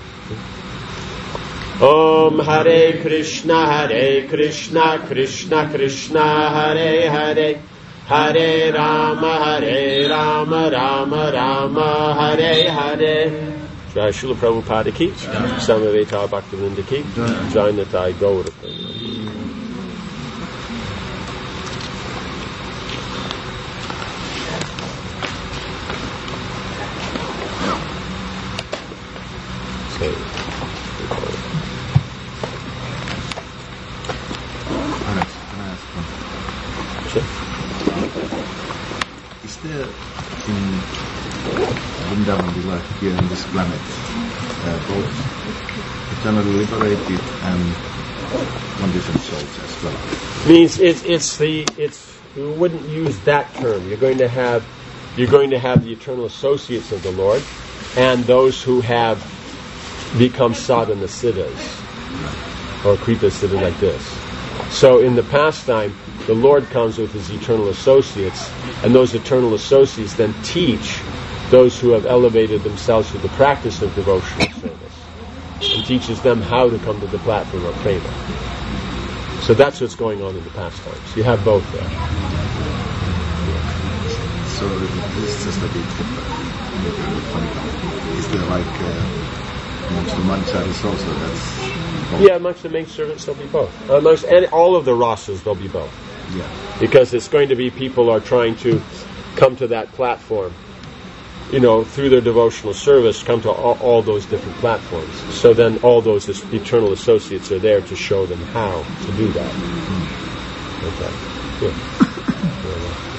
Om Hare Krishna, Hare Krishna, Krishna Krishna, Hare Hare, Hare Rama, Hare Rama, Rama Rama, Hare Hare. Jai Srila Prabhupada ki, Samaveta Bhaktivinoda ki, Jai Nitai Gaura Prabhupada. Is there in Vrindavan, here in this planet, uh, both eternally liberated and conditioned souls as well? Means it's it's the it's you wouldn't use that term. You're going to have you're going to have the eternal associates of the Lord, and those who have become sadhana siddhas or kripa siddha like this. So in the pastime, the Lord comes with His eternal associates, and those eternal associates then teach those who have elevated themselves to the practice of devotional service, and teaches them how to come to the platform of prema. So that's what's going on in the pastimes. You have both there. So this is just a bit funny. Is there like uh, amongst the mancharis also that's both? Yeah, amongst the main servants there'll be both. Amongst and all of the rasas there'll be both. Yeah. Because it's going to be people are trying to come to that platform, you know, through their devotional service, come to all, all those different platforms. So then all those eternal associates are there to show them how to do that. Mm-hmm. Okay. Yeah.